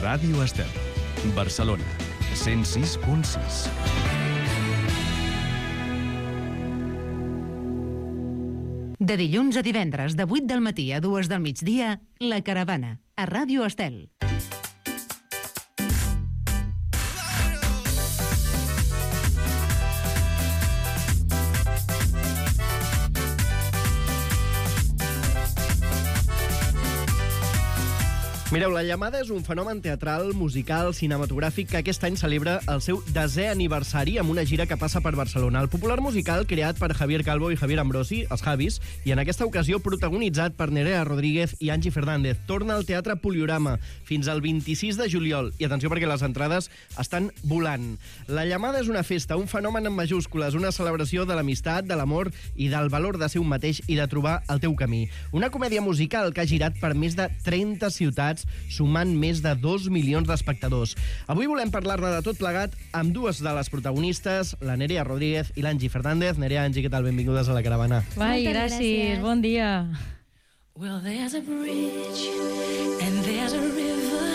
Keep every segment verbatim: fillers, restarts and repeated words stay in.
Ràdio Estel, Barcelona, cent sis punt sis. De dilluns a divendres, de vuit del matí a dues del migdia, La Caravana, a Ràdio Estel. Mireu, La Llamada és un fenomen teatral, musical, cinematogràfic que aquest any celebra el seu desè aniversari amb una gira que passa per Barcelona. El popular musical creat per Javier Calvo i Javier Ambrosi, els Javis, i en aquesta ocasió protagonitzat per Nerea Rodríguez i Angie Fernández. Torna al Teatre Poliorama fins al vint-i-sis de juliol. I atenció perquè les entrades estan volant. La Llamada és una festa, un fenomen en majúscules, una celebració de l'amistat, de l'amor i del valor de ser un mateix i de trobar el teu camí. Una comèdia musical que ha girat per més de trenta ciutats, sumant més de dos milions d'espectadors. Avui volem parlar-ne de tot plegat amb dues de les protagonistes, la Nerea Rodríguez i l'Angie Fernández. Nerea, Angie, què tal? Benvingudes a La Caravana. Ai, gràcies. Bon dia. Well, there's a bridge and there's a river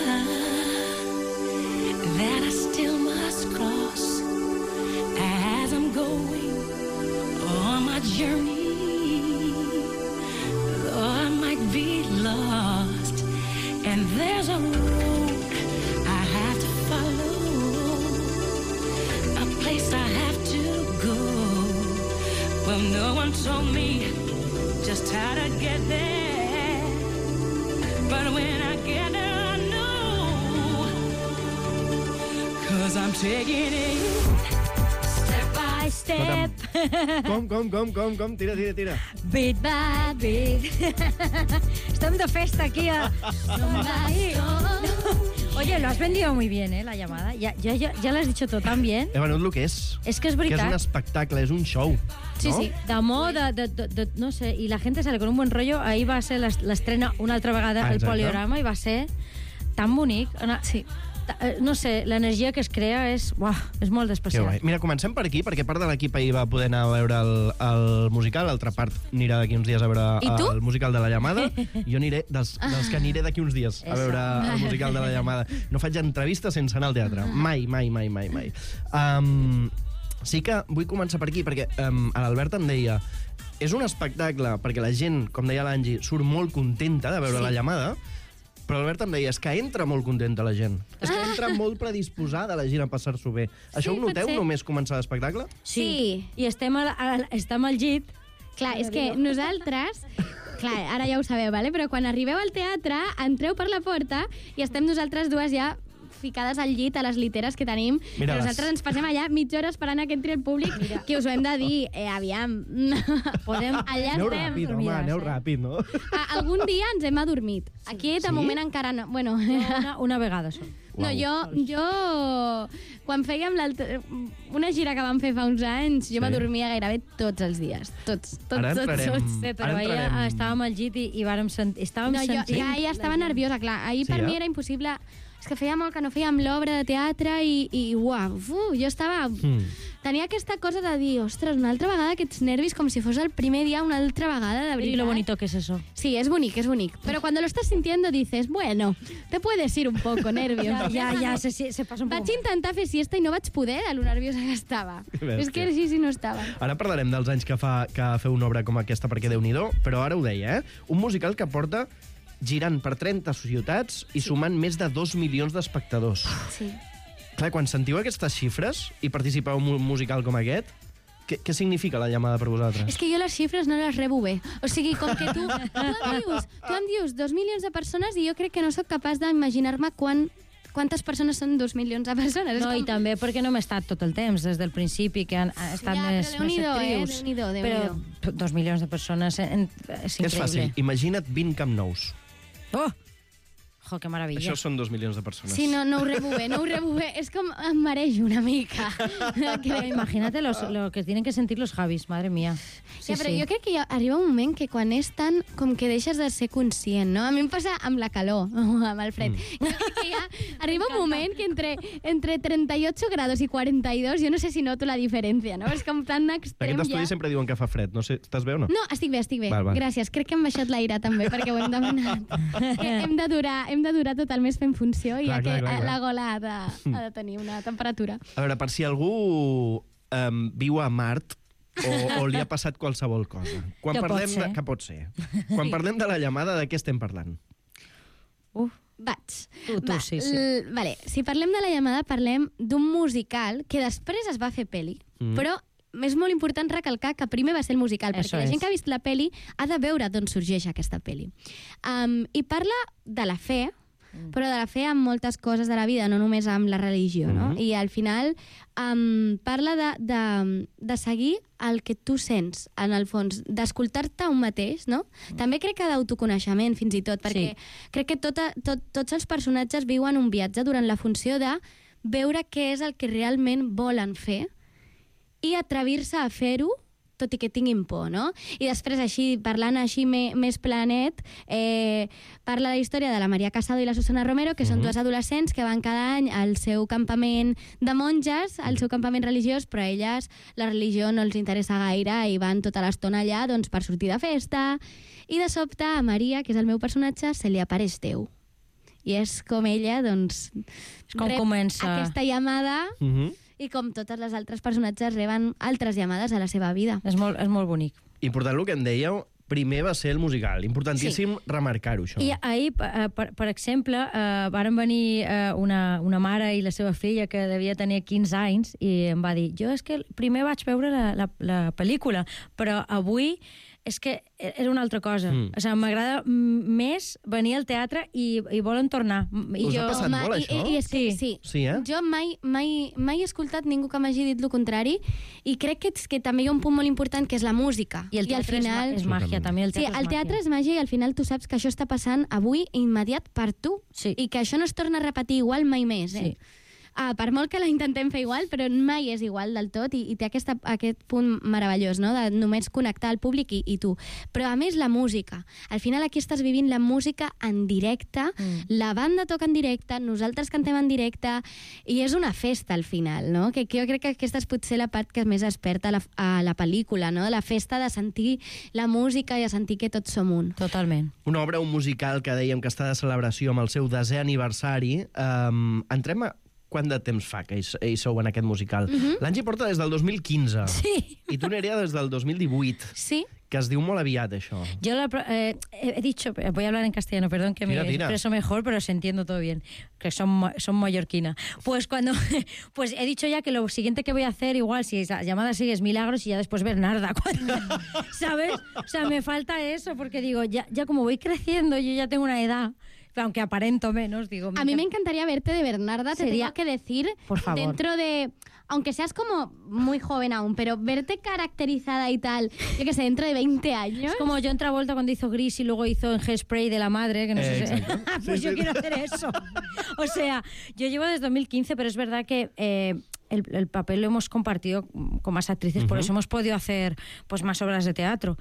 that I still must cross as I'm going on my journey. Though I might be lost, and there's a road I have to follow, a place I have to go. Well, no one told me just how to get there, but when I get there I know, 'cause I'm taking it step by step. Com, com, com, com, com? Tira, tira, tira. Beat by beat. Estem de festa aquí. A... Oye, lo has vendido muy bien, ¿eh? La llamada. Ya, ya, ya, ya lo has dicho todo tan bien. He venut el que és. Es que es Que és veritat. un espectacle, és un show. Sí, no? sí, d'amor, de, de, de, de, no sé, i la gente sale con un buen rollo. Ahir va ser l'es- l'estrena una altra vegada Ah, al exacte. Poliorama i va ser tan bonic. Ana- Sí. Ta- eh, No sé, l'energia que es crea és, uah, és molt Que especial. guai. Mira, comencem per aquí, perquè part de l'equip ahir va poder anar a veure el, el musical, l'altra part anirà d'aquí uns dies a veure I tu? el musical de La Llamada. Jo aniré dels, dels que aniré d'aquí uns dies a Eso. veure el musical de La Llamada. No faig entrevistes sense anar al teatre. Mai, mai, mai, mai, mai. Um, sí que vull començar per aquí, perquè um, l'Albert em deia és un espectacle, perquè la gent, com deia l'Angie, surt molt contenta de veure Sí. La Llamada, però l'Albert em deia, és que entra molt contenta la gent. És que entra molt predisposada la gent a passar-s'ho bé. Això ho pot noteu ser. només començar l'espectacle? Sí. I estem, al, al, estem al llit. Clar, és que nosaltres... Clar, ara ja ho sabeu, vale? Però quan arribeu al teatre, entreu per la porta i estem nosaltres dues ja ficades al llit a les literes que tenim. Mira-les. Nosaltres ens passem allà mitja hora esperant a que entri el públic, Mira. que us ho hem de dir, eh, aviam. Podem... Allà Aneu estem. ràpid, home, dormides, aneu eh? ràpid, no? A, algun dia ens hem adormit. Aquí, de Sí? moment, encara no. Bueno, Una, una vegada, això. no, jo, jo... Quan fèiem l'altre- una gira que vam fer fa uns anys, jo Sí. m'adormia gairebé tots els dies. Tots, tots, Ara tots, entrarem- tots. Sí, però Ara ahir entrarem- estàvem al llit i, i vàrem sentir... Estàvem No, jo, sentint... ja, ja estava nerviosa, clar. Ahir Sí, per eh? mi era impossible... És que feia molt que no fèiem l'obra de teatre i, i uau, uf, jo estava... Mm. Tenia aquesta cosa de dir, ostres, una altra vegada aquests nervis com si fos el primer dia, una altra vegada, de veritat. Y lo bonito que es eso. Sí, es bonic, es bonic. Pero cuando lo estás sintiendo dices, bueno, te puedes ir un poco nervios. Ja, ja, ja se, se passa un Vaig poc. intentar fer siesta i no vaig poder de lo nerviosa que estava. Que bèstia. És que sí, sí, no estava. Ara parlarem dels anys que fa que feu una obra com aquesta, perquè Déu-n'hi-do, però ara ho deia, eh? Un musical que porta girant per trenta ciutats i sumant més de dos milions d'espectadors. Sí. Clar, quan sentiu aquestes xifres i participeu en un musical com aquest, què, què significa La Llamada per vosaltres? És que jo les xifres no les rebo bé. O sigui, com que tu, tu, em dius, tu em dius dos milions de persones i jo crec que no sóc capaç d'imaginar-me quan, quantes persones són dos milions de persones. És No, com... i també perquè no hem estat tot el temps, des del principi, que han ha estat Ja, més, però Déu-n'hi-do, més eh? actrius. Déu-n'hi-do, Però Déu-n'hi-do. p- dos milions de persones en, és Que és fàcil. increïble. Imagina't vint Camp Nous. Oh! Jo, que meravella. Això són dos milions de persones. Sí, no, no ho rebo bé, no ho rebo bé. És com em marejo una mica. Pero imagínate los, lo que tienen que sentir los Javis, madre mía. Sí, Ja, però sí. jo crec que hi ha- arriba un moment que quan és tan com que deixes de ser conscient, no? A mi em passa amb la calor, o amb el fred. Mm. Jo crec que ja arriba un moment que entre, entre trenta y ocho grados i quaranta y dos jo no sé si noto la diferència, no? És com tan extrem Aquest estudi ja. sempre diuen que fa fred. No sé, estàs bé o no? No, estic bé, estic bé. Val, val. Gràcies. Crec que hem baixat l'aire també, perquè ho hem demanat. Que hem de durar, hem hem de durar tot el mes fent funció i Clar, ja clar, que clar, clar. la gola ha de, ha de tenir una temperatura. A veure, per si algú um, viu a Mart o, o li ha passat qualsevol cosa. Quan Que pot parlem ser. de, que pot ser. Quan parlem de la llamada, de què estem parlant? Uf, Vaig. Tu, tu, sí, sí. l- Vale, si parlem de la llamada, parlem d'un musical que després es va fer peli, Mm. però és molt important recalcar que primer va ser el musical, Eso perquè la gent es. que ha vist la peli ha de veure d'on sorgeix aquesta peli. Um, I parla de la fe, però de la fe amb moltes coses de la vida, no només amb la religió, no? Mhm. I al final um, parla de, de, de seguir el que tu sents, en el fons, d'escoltar-te un mateix, no? També crec que d'autoconeixement, fins i tot, perquè Sí. crec que tota, tot, tots els personatges viuen un viatge durant la funció de veure què és el que realment volen fer i atrevir-se a fer-ho, tot i que tinguin por, no? I després, així, parlant així me, més planet, eh, parla la història de la Maria Casado i la Susana Romero, que són Mhm. dues adolescents que van cada any al seu campament de monges, al seu campament religiós, però a elles la religió no els interessa gaire i van tota l'estona allà doncs, per sortir de festa. I de sobte a Maria, que és el meu personatge, se li apareix Déu. I és com ella, doncs, És com rep comença. aquesta llamada Uh -huh. i com totes les altres personatges reben altres llamades a la seva vida. És molt, és molt bonic. Important el que em dèieu, primer va ser el musical. Importantíssim sí. remarcar-ho, això. I ahir, per, per, per exemple, eh, varen venir eh, una, una mare i la seva filla que devia tenir quinze anys i em va dir, jo és que primer vaig veure la, la, la pel·lícula, però avui és que era una altra cosa. Mm. O sigui, m'agrada més venir al teatre i, i volen tornar. I Us ha passat molt, i, això? I, i és que, Sí. sí. Sí, eh? Jo mai, mai, mai he escoltat ningú que m'hagi dit el contrari i crec que, que també hi ha un punt molt important que és la música. I el al teatre final... és, ma- és màgia, també. El Sí, teatre el teatre és és màgia i al final tu saps que això està passant avui immediat per tu Sí. i que això no es torna a repetir igual mai més. Eh? Sí. Ah, per molt que la intentem fer igual, però mai és igual del tot i, i té aquesta, aquest punt meravellós, no? De només connectar el públic i, i tu. Però a més la música. Al final aquí estàs vivint la música en directe, Mm. la banda toca en directe, nosaltres cantem en directe i és una festa al final, no? Que, que jo crec que aquesta és potser la part que més es perd a la, a la pel·lícula, no? La festa de sentir la música i de sentir que tots som un. Totalment. Una obra, un musical que dèiem que està de celebració amb el seu desè aniversari. Um, entrem a... Quant de temps fa que hi, hi sou en aquest musical? Uh -huh. L'Angie porta des del dos mil quinze. Sí. I tu, Nerea, des del dos mil divuit. Sí? Que es diu molt aviat, això. Yo la, eh, he dicho, voy a hablar en castellano, perdón que Tira, me tira. expreso mejor, pero se entiendo todo bien, que son, ma- son mallorquina. Pues cuando, pues he dicho ya que lo siguiente que voy a hacer, igual, si la llamada sigue es Milagros y ya después Bernarda, cuando- ¿sabes? O sea, me falta eso, porque digo, ya, ya como voy creciendo, yo ya tengo una edad, aunque aparento menos, digo... A mí me encantaría verte de Bernarda, te Sería- tengo que decir, Por favor. dentro de... Aunque seas como muy joven aún, pero verte caracterizada y tal, yo que sé, dentro de veinte años... Es como John Travolta cuando hizo Gris y luego hizo en Hairspray de la madre, que no Eh, sé si... exacto. Pues Sí, yo sí. quiero hacer eso. O sea, yo llevo desde dos mil quince, pero es verdad que eh, el, el papel lo hemos compartido con más actrices, por eso hemos podido hacer pues más obras de teatro.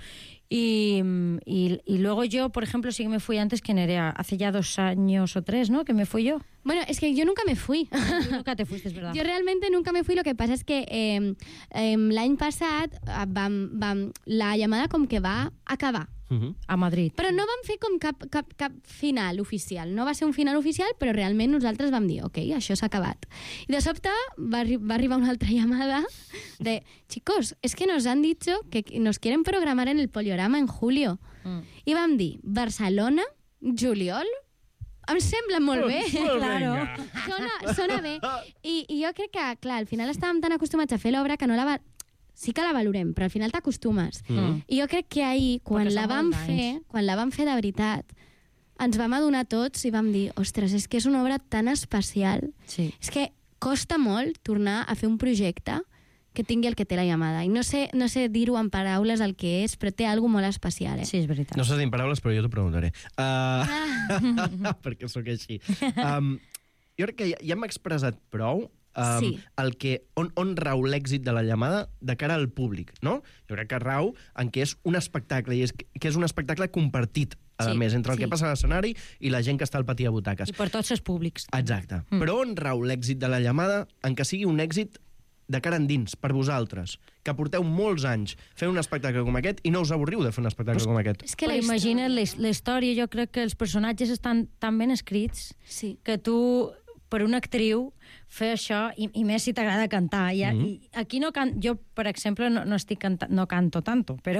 Y, y, y luego yo, por ejemplo, sí que me fui antes que Nerea, hace ya dos años o tres, ¿no? Que me fui yo. Bueno, es que yo nunca me fui. Tú nunca te fuiste, es verdad. Jo realmente nunca me fui, lo que passa és que eh, eh, l'any passat eh, vam, vam, la llamada com que va acabar. Uh -huh. A Madrid. Però no vam fer com cap, cap, cap final oficial. No va ser un final oficial, però realment nosaltres vam dir, ok, això s'ha acabat. I de sobte va, arri va arribar una altra llamada de, chicos, es que nos han dicho que nos quieren programar en el Poliorama en julio. Mm. I vam dir, Barcelona, juliol, em sembla molt bé. Claro. Sona, sona bé. I, I jo crec que, clar, al final estàvem tan acostumats a fer l'obra que no la va... Sí que la valorem, però al final t'acostumes. Mm. I jo crec que ahir, quan Perquè la són vam molts anys. fer, quan la vam fer de veritat, ens vam adonar tots i vam dir, ostres, és que és una obra tan especial. Sí. És que costa molt tornar a fer un projecte que tingui el que té la llamada. I no sé, no sé dir-ho en paraules el que és, però té alguna molt especial. Eh? Sí, és veritat. No sé dir en paraules, però jo t'ho preguntaré. Uh, Ah. perquè sóc així. Um, jo crec que ja, ja m'he expressat prou um, Sí. el que, on, on rau l'èxit de la llamada de cara al públic, no? Jo crec que rau en què és un espectacle, i és que és un espectacle compartit, a Sí, més, entre el sí. que passa a l'escenari i la gent que està al pati de butaques. I per tots els públics. Exacte. Mm. Però on rau l'èxit de la llamada en què sigui un èxit de cara endins, per vosaltres, que porteu molts anys fent un espectacle com aquest i no us avorriu de fer un espectacle com aquest? És que Però la imagina't la, his- la història, jo crec que els personatges estan tan ben escrits Sí. que tu, per una actriu, fer això, i, i més si t'agrada cantar. I, Mhm. i aquí no can... Jo, per exemple, no, no estic canta... no canto tanto, però...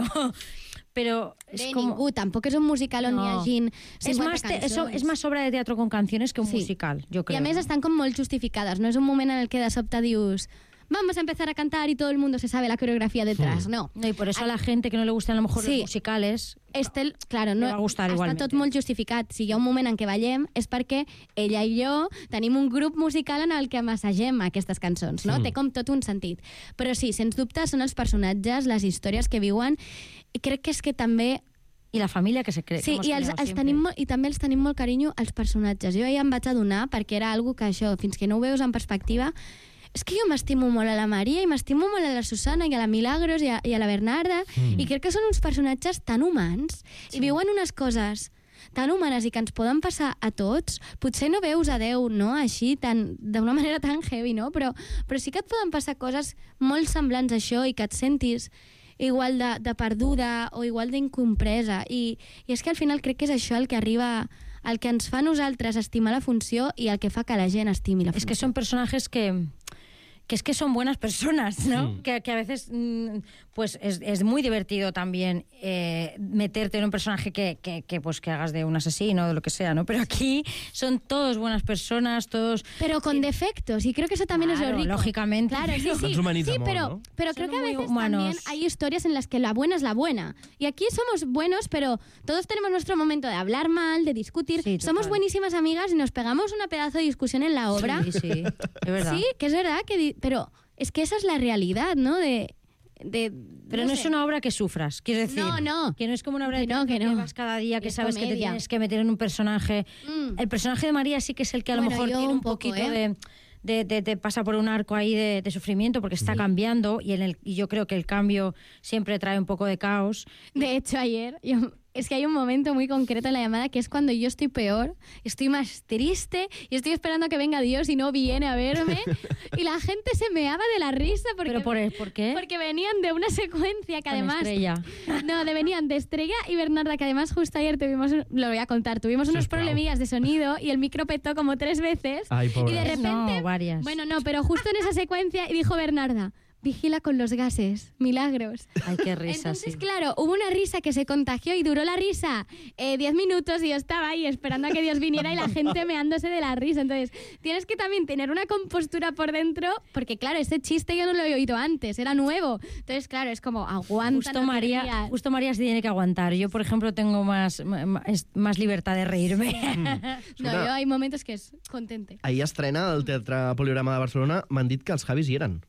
però De és com... ningú, tampoc és un musical on No. hi hagin És cinquanta más, te- es, cançons. es más obra de teatro con canciones que un Sí. musical, yo creo. Y a més estan com molt justificades, no és un moment en el que de sobte dius vamos a empezar a cantar y todo el mundo se sabe la coreografía detrás, no. No, y por eso a la gente que no le gustan a lo mejor Sí. los musicales... Este, claro, no, Me va a gustar està igualment. tot molt justificat. Si hi ha un moment en què ballem és perquè ella i jo tenim un grup musical en el que massagem aquestes cançons, no? Mm. Té com tot un sentit. Però sí, sens dubte, són els personatges, les històries que viuen, i crec que és que també... I la família que se cree. Sí, que hemos i, els, creado els siempre. tenim, molt- i també els tenim molt carinyo als personatges. Jo ja em vaig adonar, perquè era algo que això, fins que no ho veus en perspectiva, és que jo m'estimo molt a la Maria i m'estimo molt a la Susana i a la Milagros i a, i a la Bernarda mm. i crec que són uns personatges tan humans sí. i viuen unes coses tan humanes i que ens poden passar a tots. Potser no veus a Déu, no?, així, tan, d'una manera tan heavy, no? Però, però sí que et poden passar coses molt semblants a això i que et sentis igual de, de perduda o igual d'incompresa. I, I és que al final crec que és això el que arriba, el que ens fa a nosaltres estimar la funció i el que fa que la gent estimi la funció. Es que son personajes que... que es que son buenas personas, ¿no? Mm. Que, que a veces mm, pues es, es muy divertido también eh, meterte en un personaje que, que, que, pues, que hagas de un asesino o de lo que sea, ¿no? Pero aquí son todos buenas personas, todos... Pero con defectos, y creo que eso también claro, es lo rico. lógicamente. Claro, sí, sí. Ens humanitza Sí, molt, pero, no? pero Son creo que a muy veces humanos. también hay historias en las que la buena es la buena. Y aquí somos buenos, pero todos tenemos nuestro momento de hablar mal, de discutir. Sí, somos total. buenísimas amigas y nos pegamos una pedazo de discusión en la obra. Sí, sí, es verdad. Sí, que es verdad, que di- pero es que esa es la realidad, ¿no? De, de, Pero no, no es sé. una obra que sufras, quiero decir. No, no. Que no es como una obra Que de no, teatro que no. vas cada día, que Es sabes que te comedia. tienes que meter en un personaje. Mm. El personaje de María sí que es el que a lo Bueno, mejor yo tiene un un poco, poquito ¿eh? de... De, de, de pasa por un arco ahí de, de sufrimiento porque está cambiando y, en el, y yo creo que el cambio siempre trae un poco de caos. De hecho, ayer, yo- es que hay un momento muy concreto en la llamada que es cuando yo estoy peor, estoy más triste y estoy esperando a que venga Dios y no viene a verme. Y la gente se meaba de la risa porque, ¿Pero por, por qué? porque venían de una secuencia que Con además... Estrella. No, de venían de Estrella y Bernarda, que además justo ayer tuvimos, un- lo voy a contar, tuvimos unos Sisplau. problemillas de sonido y el micro petó como tres veces. Ay, pobre. Y de repente... No, varias. Bueno, no, pero justo en esa secuencia dijo Bernarda, vigila con los gases, Milagros. Ay, qué risa, Entonces, sí. claro, hubo una risa que se contagió y duró la risa eh, diez minutos y yo estaba ahí esperando a que Dios viniera y la gente meándose de la risa. Entonces, tienes que también tener una compostura por dentro, porque claro, ese chiste yo no lo he oído antes, era nuevo. Entonces, claro, es como, aguanta. Justo no te María, rías. justo María se tiene que aguantar. Yo, por ejemplo, tengo más, más, más libertad de reírme. No, yo hay momentos que es contente. Ahir estrena al Teatre Poliorama de Barcelona. M'han dit que els Javis hi eren.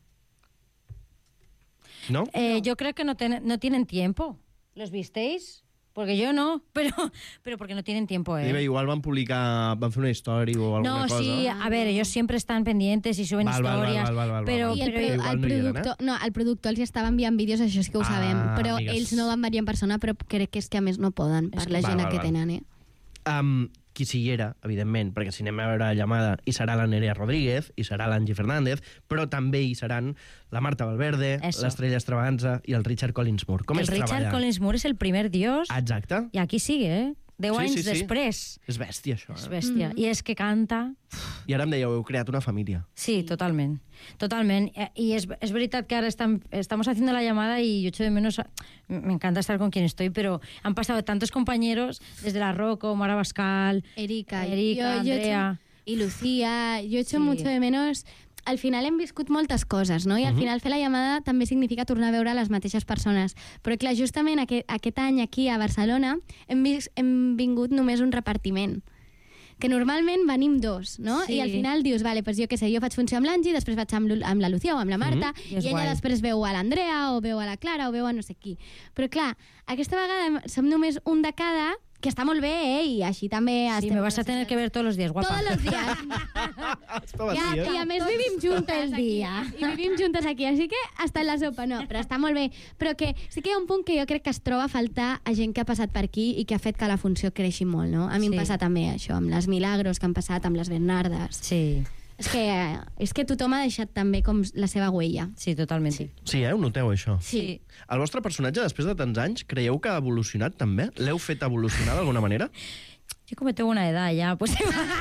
No? Eh, yo creo que no, ten- no tienen tiempo. ¿Los visteis? Porque yo no, pero, pero porque no tienen tiempo, Dive, ¿eh? igual van publicar, van fer una història o alguna No, cosa. sí, a ver, ellos siempre están pendientes y suben Val, val, val, historias, val, val, val, pero, val. I el, pero pro, igual el no hi eren, productor, eh? no, el productor els estava enviant vídeos, això sí que ho Ah, sabem, però amigues. ells no van venir en persona, però crec que és que a més no poden, per És la que- gent Val, val, que val. tenen, eh? Um, qui s'hi era, evidentment, perquè si anem a veure la llamada hi serà la Nerea Rodríguez, hi serà l'Angie Fernández, però també hi seran la Marta Valverde, Eso. l'Estrella Extravaganza i el Richard Collins Moore. Com el és Richard treballar? Collins Moore es el primer dios Exacte. y aquí sigue, ¿eh? Deu Sí, anys sí, sí. després. És bèstia, això. És Eh? bèstia. I és que canta... I ara em dèieu, heu creat una família. Sí, totalment. Totalment. Eh, Y es, es verdad que ahora están, estamos haciendo la llamada y yo echo de menos... a- me encanta estar con quien estoy, pero han pasado tantos compañeros, desde la Rocco, Mara Bascal, Erika, Erika, jo, jo Andrea... Echo, y Lucía, yo echo Sí. mucho de menos. Al final hem viscut moltes coses, no? I al final fer la llamada també significa tornar a veure les mateixes persones. Però clar, justament aquest, aquest any aquí a Barcelona hem, vis, hem vingut només un repartiment, que normalment venim dos, no? Sí. I al final dius, vale, pues jo què sé, jo faig funció amb l'Angie, després vaig amb, l'U- amb la Lucía o amb la Marta, I és i ella guai. després veu a l'Andrea, o veu a la Clara, o veu a no sé qui. Però clar, aquesta vegada hem- som només un de cada, que està molt bé, eh? I així també... Sí, estem me vas a tener que ver todos los días, guapa. Todos los días. Estava Ja, aquí, I eh? a més vivim juntes el dia. I vivim juntes aquí, així que hasta en la sopa, no, però està molt bé. Però que sí que hi ha un punt que jo crec que es troba a faltar a gent que ha passat per aquí i que ha fet que la funció creixi molt, no? A mi Sí. em passa també això, amb les Milagros que han passat, amb les Bernardes. Sí. És que, és que tothom ha deixat també com la seva huella. Sí, totalment. Sí. Sí, eh? Ho noteu, això? Sí. El vostre personatge, després de tants anys, creieu que ha evolucionat també? L'heu fet evolucionar d'alguna manera? Yo como tengo una edad ya, pues...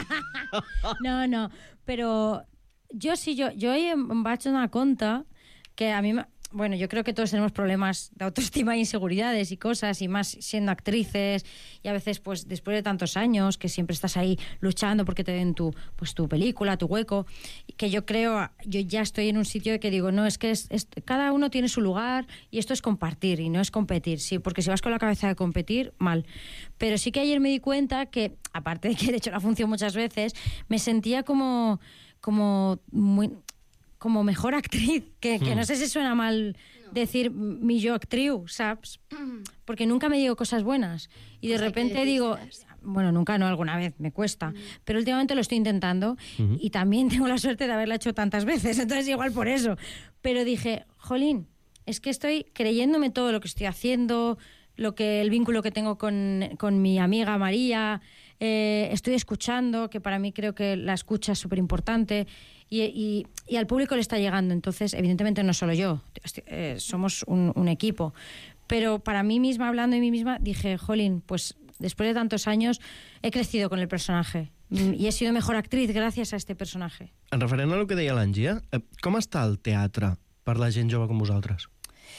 no, no, pero yo sí, yo, yo em vaig donar compte que a mí... Bueno, yo creo que todos tenemos problemas de autoestima e inseguridades y cosas, y más siendo actrices, y a veces, pues, después de tantos años, que siempre estás ahí luchando porque te den tu, pues, tu película, tu hueco, que yo creo, yo ya estoy en un sitio de que digo, no, es que es, es, cada uno tiene su lugar, y esto es compartir, y no es competir, sí, porque si vas con la cabeza de competir, mal. Pero sí que ayer me di cuenta que, aparte de que he hecho la función muchas veces, me sentía como, como muy... como mejor actriz, que, que no sé si suena mal no. decir mi yo actriu, ¿sabes? Porque nunca me digo cosas buenas. Y de o sea, repente digo, bueno, nunca, no, alguna vez, me cuesta. Mm. Pero últimamente lo estoy intentando mm-hmm. y también tengo la suerte de haberla hecho tantas veces, entonces igual por eso. Pero dije, jolín, es que estoy creyéndome todo lo que estoy haciendo, lo que el vínculo que tengo con, con mi amiga María, eh, estoy escuchando, que para mí creo que la escucha es súper importante. Y, y, y al público le está llegando, entonces evidentemente no solo yo, eh, somos un, un equipo, pero para mí misma, hablando de mí misma, dije, jolín, pues después de tantos años he crecido con el personaje y he sido mejor actriz gracias a este personaje. En referent a lo que deia l'Angia, eh, com està el teatre per la gent jove com vosaltres?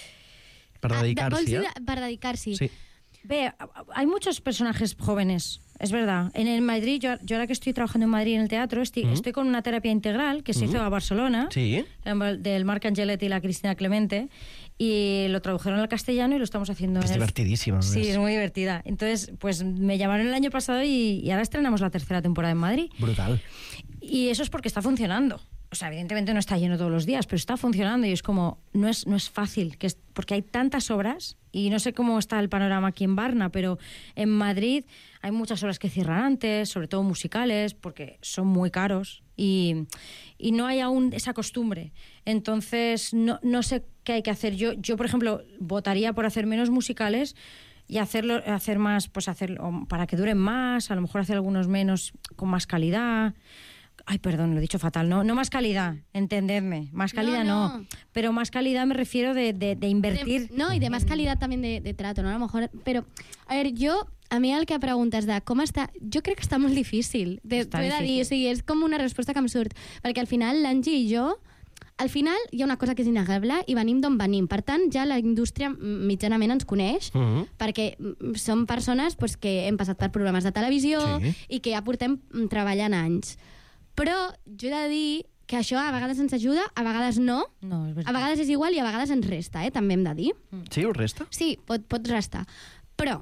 Per dedicar-s'hi, ah, eh? Per dedicar-s'hi. Sí. Ve, hay muchos personajes jóvenes, es verdad. En el Madrid, yo, yo ahora que estoy trabajando en Madrid en el teatro, estoy, mm. estoy con una terapia integral que se mm. hizo a Barcelona, sí. del Marc Angeletti y la Cristina Clemente, y lo tradujeron al castellano y lo estamos haciendo. Es en divertidísima. El... Sí, es muy divertida. Entonces, pues me llamaron el año pasado y, y ahora estrenamos la tercera temporada en Madrid. Brutal. Y eso es porque está funcionando. O sea, evidentemente no está lleno todos los días, pero está funcionando y es como, no es, no es fácil, que es, porque hay tantas obras y no sé cómo está el panorama aquí en Barna, pero en Madrid hay muchas obras que cierran antes, sobre todo musicales, porque son muy caros y, y no hay aún esa costumbre. Entonces, no, no sé qué hay que hacer. Yo, yo, por ejemplo, votaría por hacer menos musicales y hacerlo, hacer más, pues hacerlo para que duren más, a lo mejor hacer algunos menos con más calidad. Ay, perdón, lo he dicho fatal. No, no más calidad, entendedme. Más calidad no. no. no. Pero más calidad me refiero de, de, de invertir. De, no, y de más calidad también de, de trato, ¿no? A lo mejor... Pero, a ver, yo... A mi el que preguntes de com està... Jo crec que està molt difícil. De, està de difícil. Dir, o sigui, és com una resposta que em surt. Perquè al final, l'Angie i jo... Al final hi ha una cosa que és innegable i venim d'on venim. Per tant, ja la indústria mitjanament ens coneix, uh-huh. perquè som persones pues, que hem passat per programes de televisió sí. i que ja portem treballant anys. Però jo he de dir que això a vegades ens ajuda, a vegades no. No, és veritat. A vegades és igual i a vegades ens resta, eh? També hem de dir. Sí, us resta? Sí, pot, pot restar. Però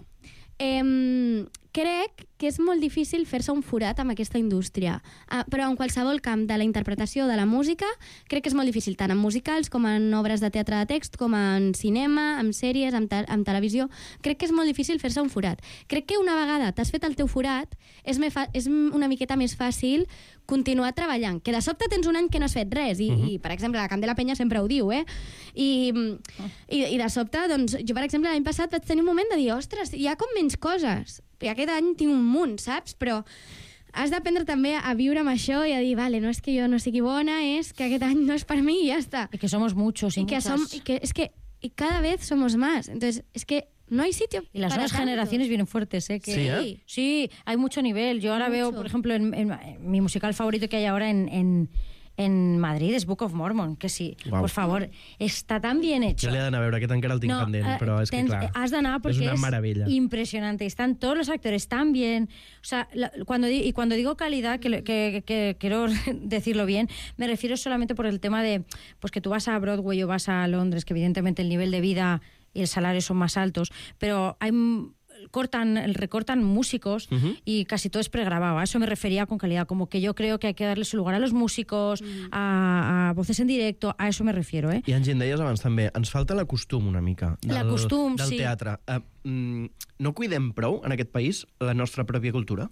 eh, crec que és molt difícil fer-se un forat amb aquesta indústria. Uh, però en qualsevol camp de la interpretació de la música, crec que és molt difícil, tant en musicals com en obres de teatre de text, com en cinema, en sèries, en, te en televisió. Crec que és molt difícil fer-se un forat. Crec que una vegada t'has fet el teu forat, és, és una miqueta més fàcil continuar treballant. Que de sobte tens un any que no has fet res, i, uh-huh. i per exemple, la Candela Penya sempre ho diu, eh? I, uh. i, i de sobte, doncs, jo, per exemple, l'any passat vaig tenir un moment de dir, ostres, hi ha com menys coses. I aquest any tinc un munt, saps? Però has d'aprendre també a viure amb això i a dir, vale, no és que jo no sigui bona, és que aquest any no és per mi i ja està. I que somos muchos y, y que muchas. Som, y que es que y cada vez somos más. Entonces, es que no hay sitio y las para nuevas tanto. generaciones vienen fuertes, ¿eh? Que sí, ¿eh? Sí, hay mucho nivel. Yo ahora mucho. veo, por ejemplo, en, en, en mi musical favorito que hay ahora en... en en Madrid es Book of Mormon, que sí, wow. por favor, està tan bien hecho. Jo l'he d'anar a veure, aquest encara el tinc no, pendent, uh, però és que tens, clar, has d'anar porque és una maravilla. Es impresionante, están todos los actores tan bien, o sea, la, cuando, y cuando digo calidad, que, que, que, que quiero decirlo bien, me refiero solamente por el tema de, pues que tú vas a Broadway o vas a Londres, que evidentemente el nivel de vida y el salario son más altos, pero hay... cortan, recortan músicos uh-huh. y casi todo es pregrabado. A eso me refería con calidad, como que yo creo que hay que darle su lugar a los músicos, uh-huh. a, a voces en directo, a eso me refiero, eh? I en gent deies abans també, ens falta la costum una mica del, la costum, del sí. teatre. Uh, mm, no cuidem prou en aquest país la nostra pròpia cultura?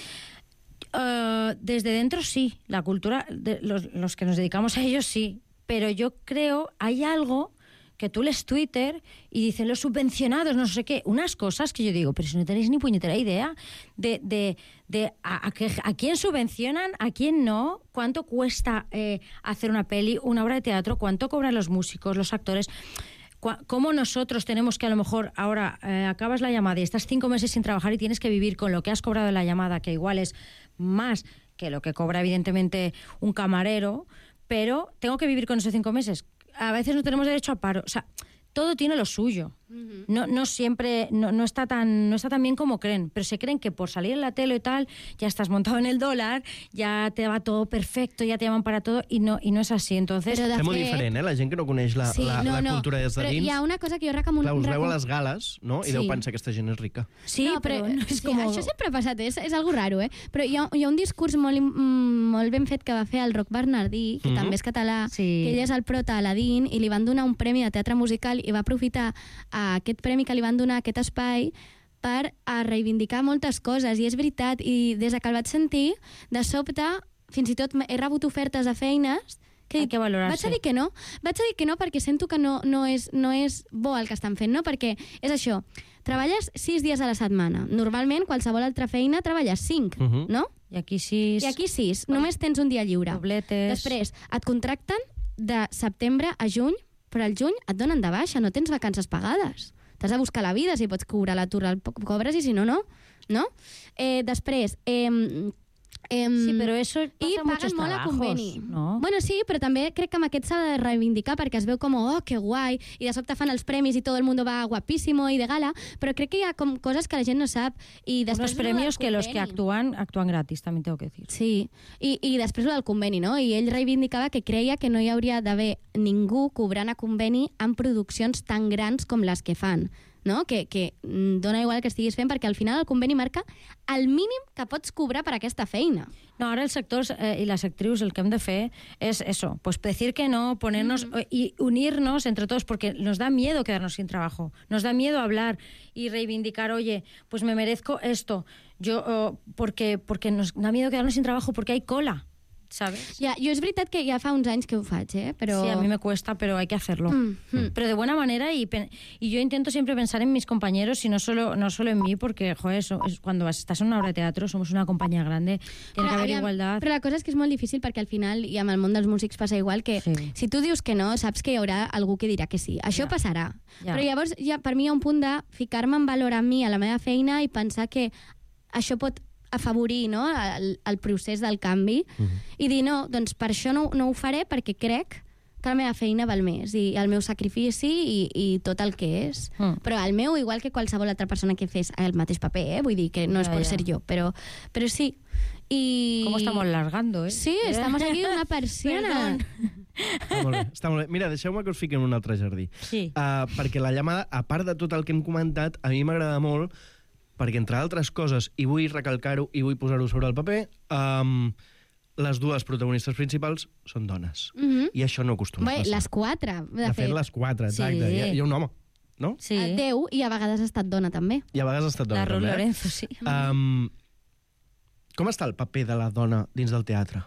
Uh, desde dentro sí, la cultura, de los, los que nos dedicamos a ello sí, pero yo creo hay algo que tú lees Twitter y dicen los subvencionados, no sé qué, unas cosas que yo digo, pero si no tenéis ni puñetera idea de, de, de a, a, que, a quién subvencionan, a quién no, cuánto cuesta eh, hacer una peli, una obra de teatro, cuánto cobran los músicos, los actores, cómo nosotros tenemos que a lo mejor ahora eh, acabas la llamada y estás cinco meses sin trabajar y tienes que vivir con lo que has cobrado en la llamada, que igual es más que lo que cobra evidentemente un camarero, pero tengo que vivir con esos cinco meses. A veces no tenemos derecho a paro. O sea, todo tiene lo suyo. Uh-huh. No, no siempre, no, no, está tan, no está tan bien como creen, pero se creen que por salir en la tele y tal, ya estás montado en el dólar, ya te va todo perfecto, ya te llaman para todo, i no, i no és així. Entonces, és molt diferent, eh? La gent que no coneix la, sí, la, no, la no, cultura des de dins... Però hi ha una cosa que jo recomano... Clar, us veu a les gales, no? I sí. deu pensar que aquesta gent és rica. Sí, no, però, però no és sí, com... això sempre ha passat, és, és algo raro, eh? Però hi ha, hi ha un discurs molt, molt ben fet que va fer el Roc Bernardí, que mm-hmm. també és català, sí. que ell és el prota Aladín, i li van donar un premi de teatre musical i va aprofitar a aquest premi que li van donar aquest espai per a reivindicar moltes coses, i és veritat, i des que el vaig sentir, de sobte, fins i tot he rebut ofertes de feines que, Hay que valorarse. vaig a dir que no, vaig a dir que no perquè sento que no, no, és, no és bo el que estan fent, no? Perquè és això, treballes sis dies a la setmana, normalment qualsevol altra feina treballes cinc, Uh-huh. no? I aquí sis... I aquí sis, només tens un dia lliure. Dobletes... Després, et contracten de setembre a juny, però al juny et donen de baixa, no tens vacances pagades. T'has de buscar la vida, si pots cobrar l'atur el cobres i si no, no. no? Eh, després... Eh, Eh, sí, però això passa i a muchos paguen molt a trabajos, conveni. no? Bueno, sí, però també crec que amb aquest s'ha de reivindicar perquè es veu com, oh, que guai, i de sobte fan els premis i tot el mundo va guapísimo i de gala, però crec que hi ha com coses que la gent no sap. I després Unos premios que los que actúan, actúan gratis, también tengo que decir. Sí, i, i després el del conveni, no? I ell reivindicava que creia que no hi hauria d'haver ningú cobrant a conveni en produccions tan grans com les que fan. No? Que, que dona igual que estiguis fent perquè al final el conveni marca el mínim que pots cobrar per aquesta feina. No, ahora els actors eh, y las actrices el que hem de fer es eso, pues decir que no, ponernos mm. y unirnos entre todos, porque nos da miedo quedarnos sin trabajo, nos da miedo hablar y reivindicar, oye, pues me merezco esto, yo oh, porque, porque nos da miedo quedarnos sin trabajo porque hay cola. ¿Sabes? Ja, jo és veritat que ja fa uns anys que ho faig, eh? Però... Sí, a mí me cuesta, pero hay que hacerlo. Mm, mm. Pero de buena manera y, y yo intento siempre pensar en mis compañeros y no solo, no solo en mí, porque, joder, eso, es, cuando estás en una obra de teatro somos una compañía grande, tiene que haver aviam, igualdad. Però la cosa és que és molt difícil perquè al final, i amb el món dels músics passa igual, que sí. Si tu dius que no, saps que hi haurà algú que dirà que sí. Això ja. Passarà. Ja. Però llavors, ja, per mi hi ha un punt de ficar-me en valor a mi, a la meva feina, i pensar que això pot afavorir, no? el, el procés del canvi uh-huh. i dir, no, doncs per això no, no ho faré perquè crec que la meva feina val més i el meu sacrifici i, i tot el que és. Mm. Però el meu, igual que qualsevol altra persona que fes el mateix paper, eh? Vull dir que no és ja, per ja. ser jo, però, però sí. I... Com estamos largando, eh? Sí, estamos aquí una persiana. Està molt bé, està molt bé. Mira, deixeu-me que us fiqui en un altre jardí. Sí. Uh, perquè la llamada, a part de tot el que hem comentat, a mi m'agrada molt perquè, entre altres coses, i vull recalcar-ho i vull posar-ho sobre el paper, um, les dues protagonistes principals són dones. Mm-hmm. I això no acostuma Bé, a passar. Les quatre, de, de fet. fet. les quatre, exacte. Sí. Hi, ha, hi ha un home, no? Sí. Déu, i a vegades ha estat dona, també. I a vegades ha estat dona, la també. La Lorenzo, sí. Um, com està el paper de la dona dins del teatre?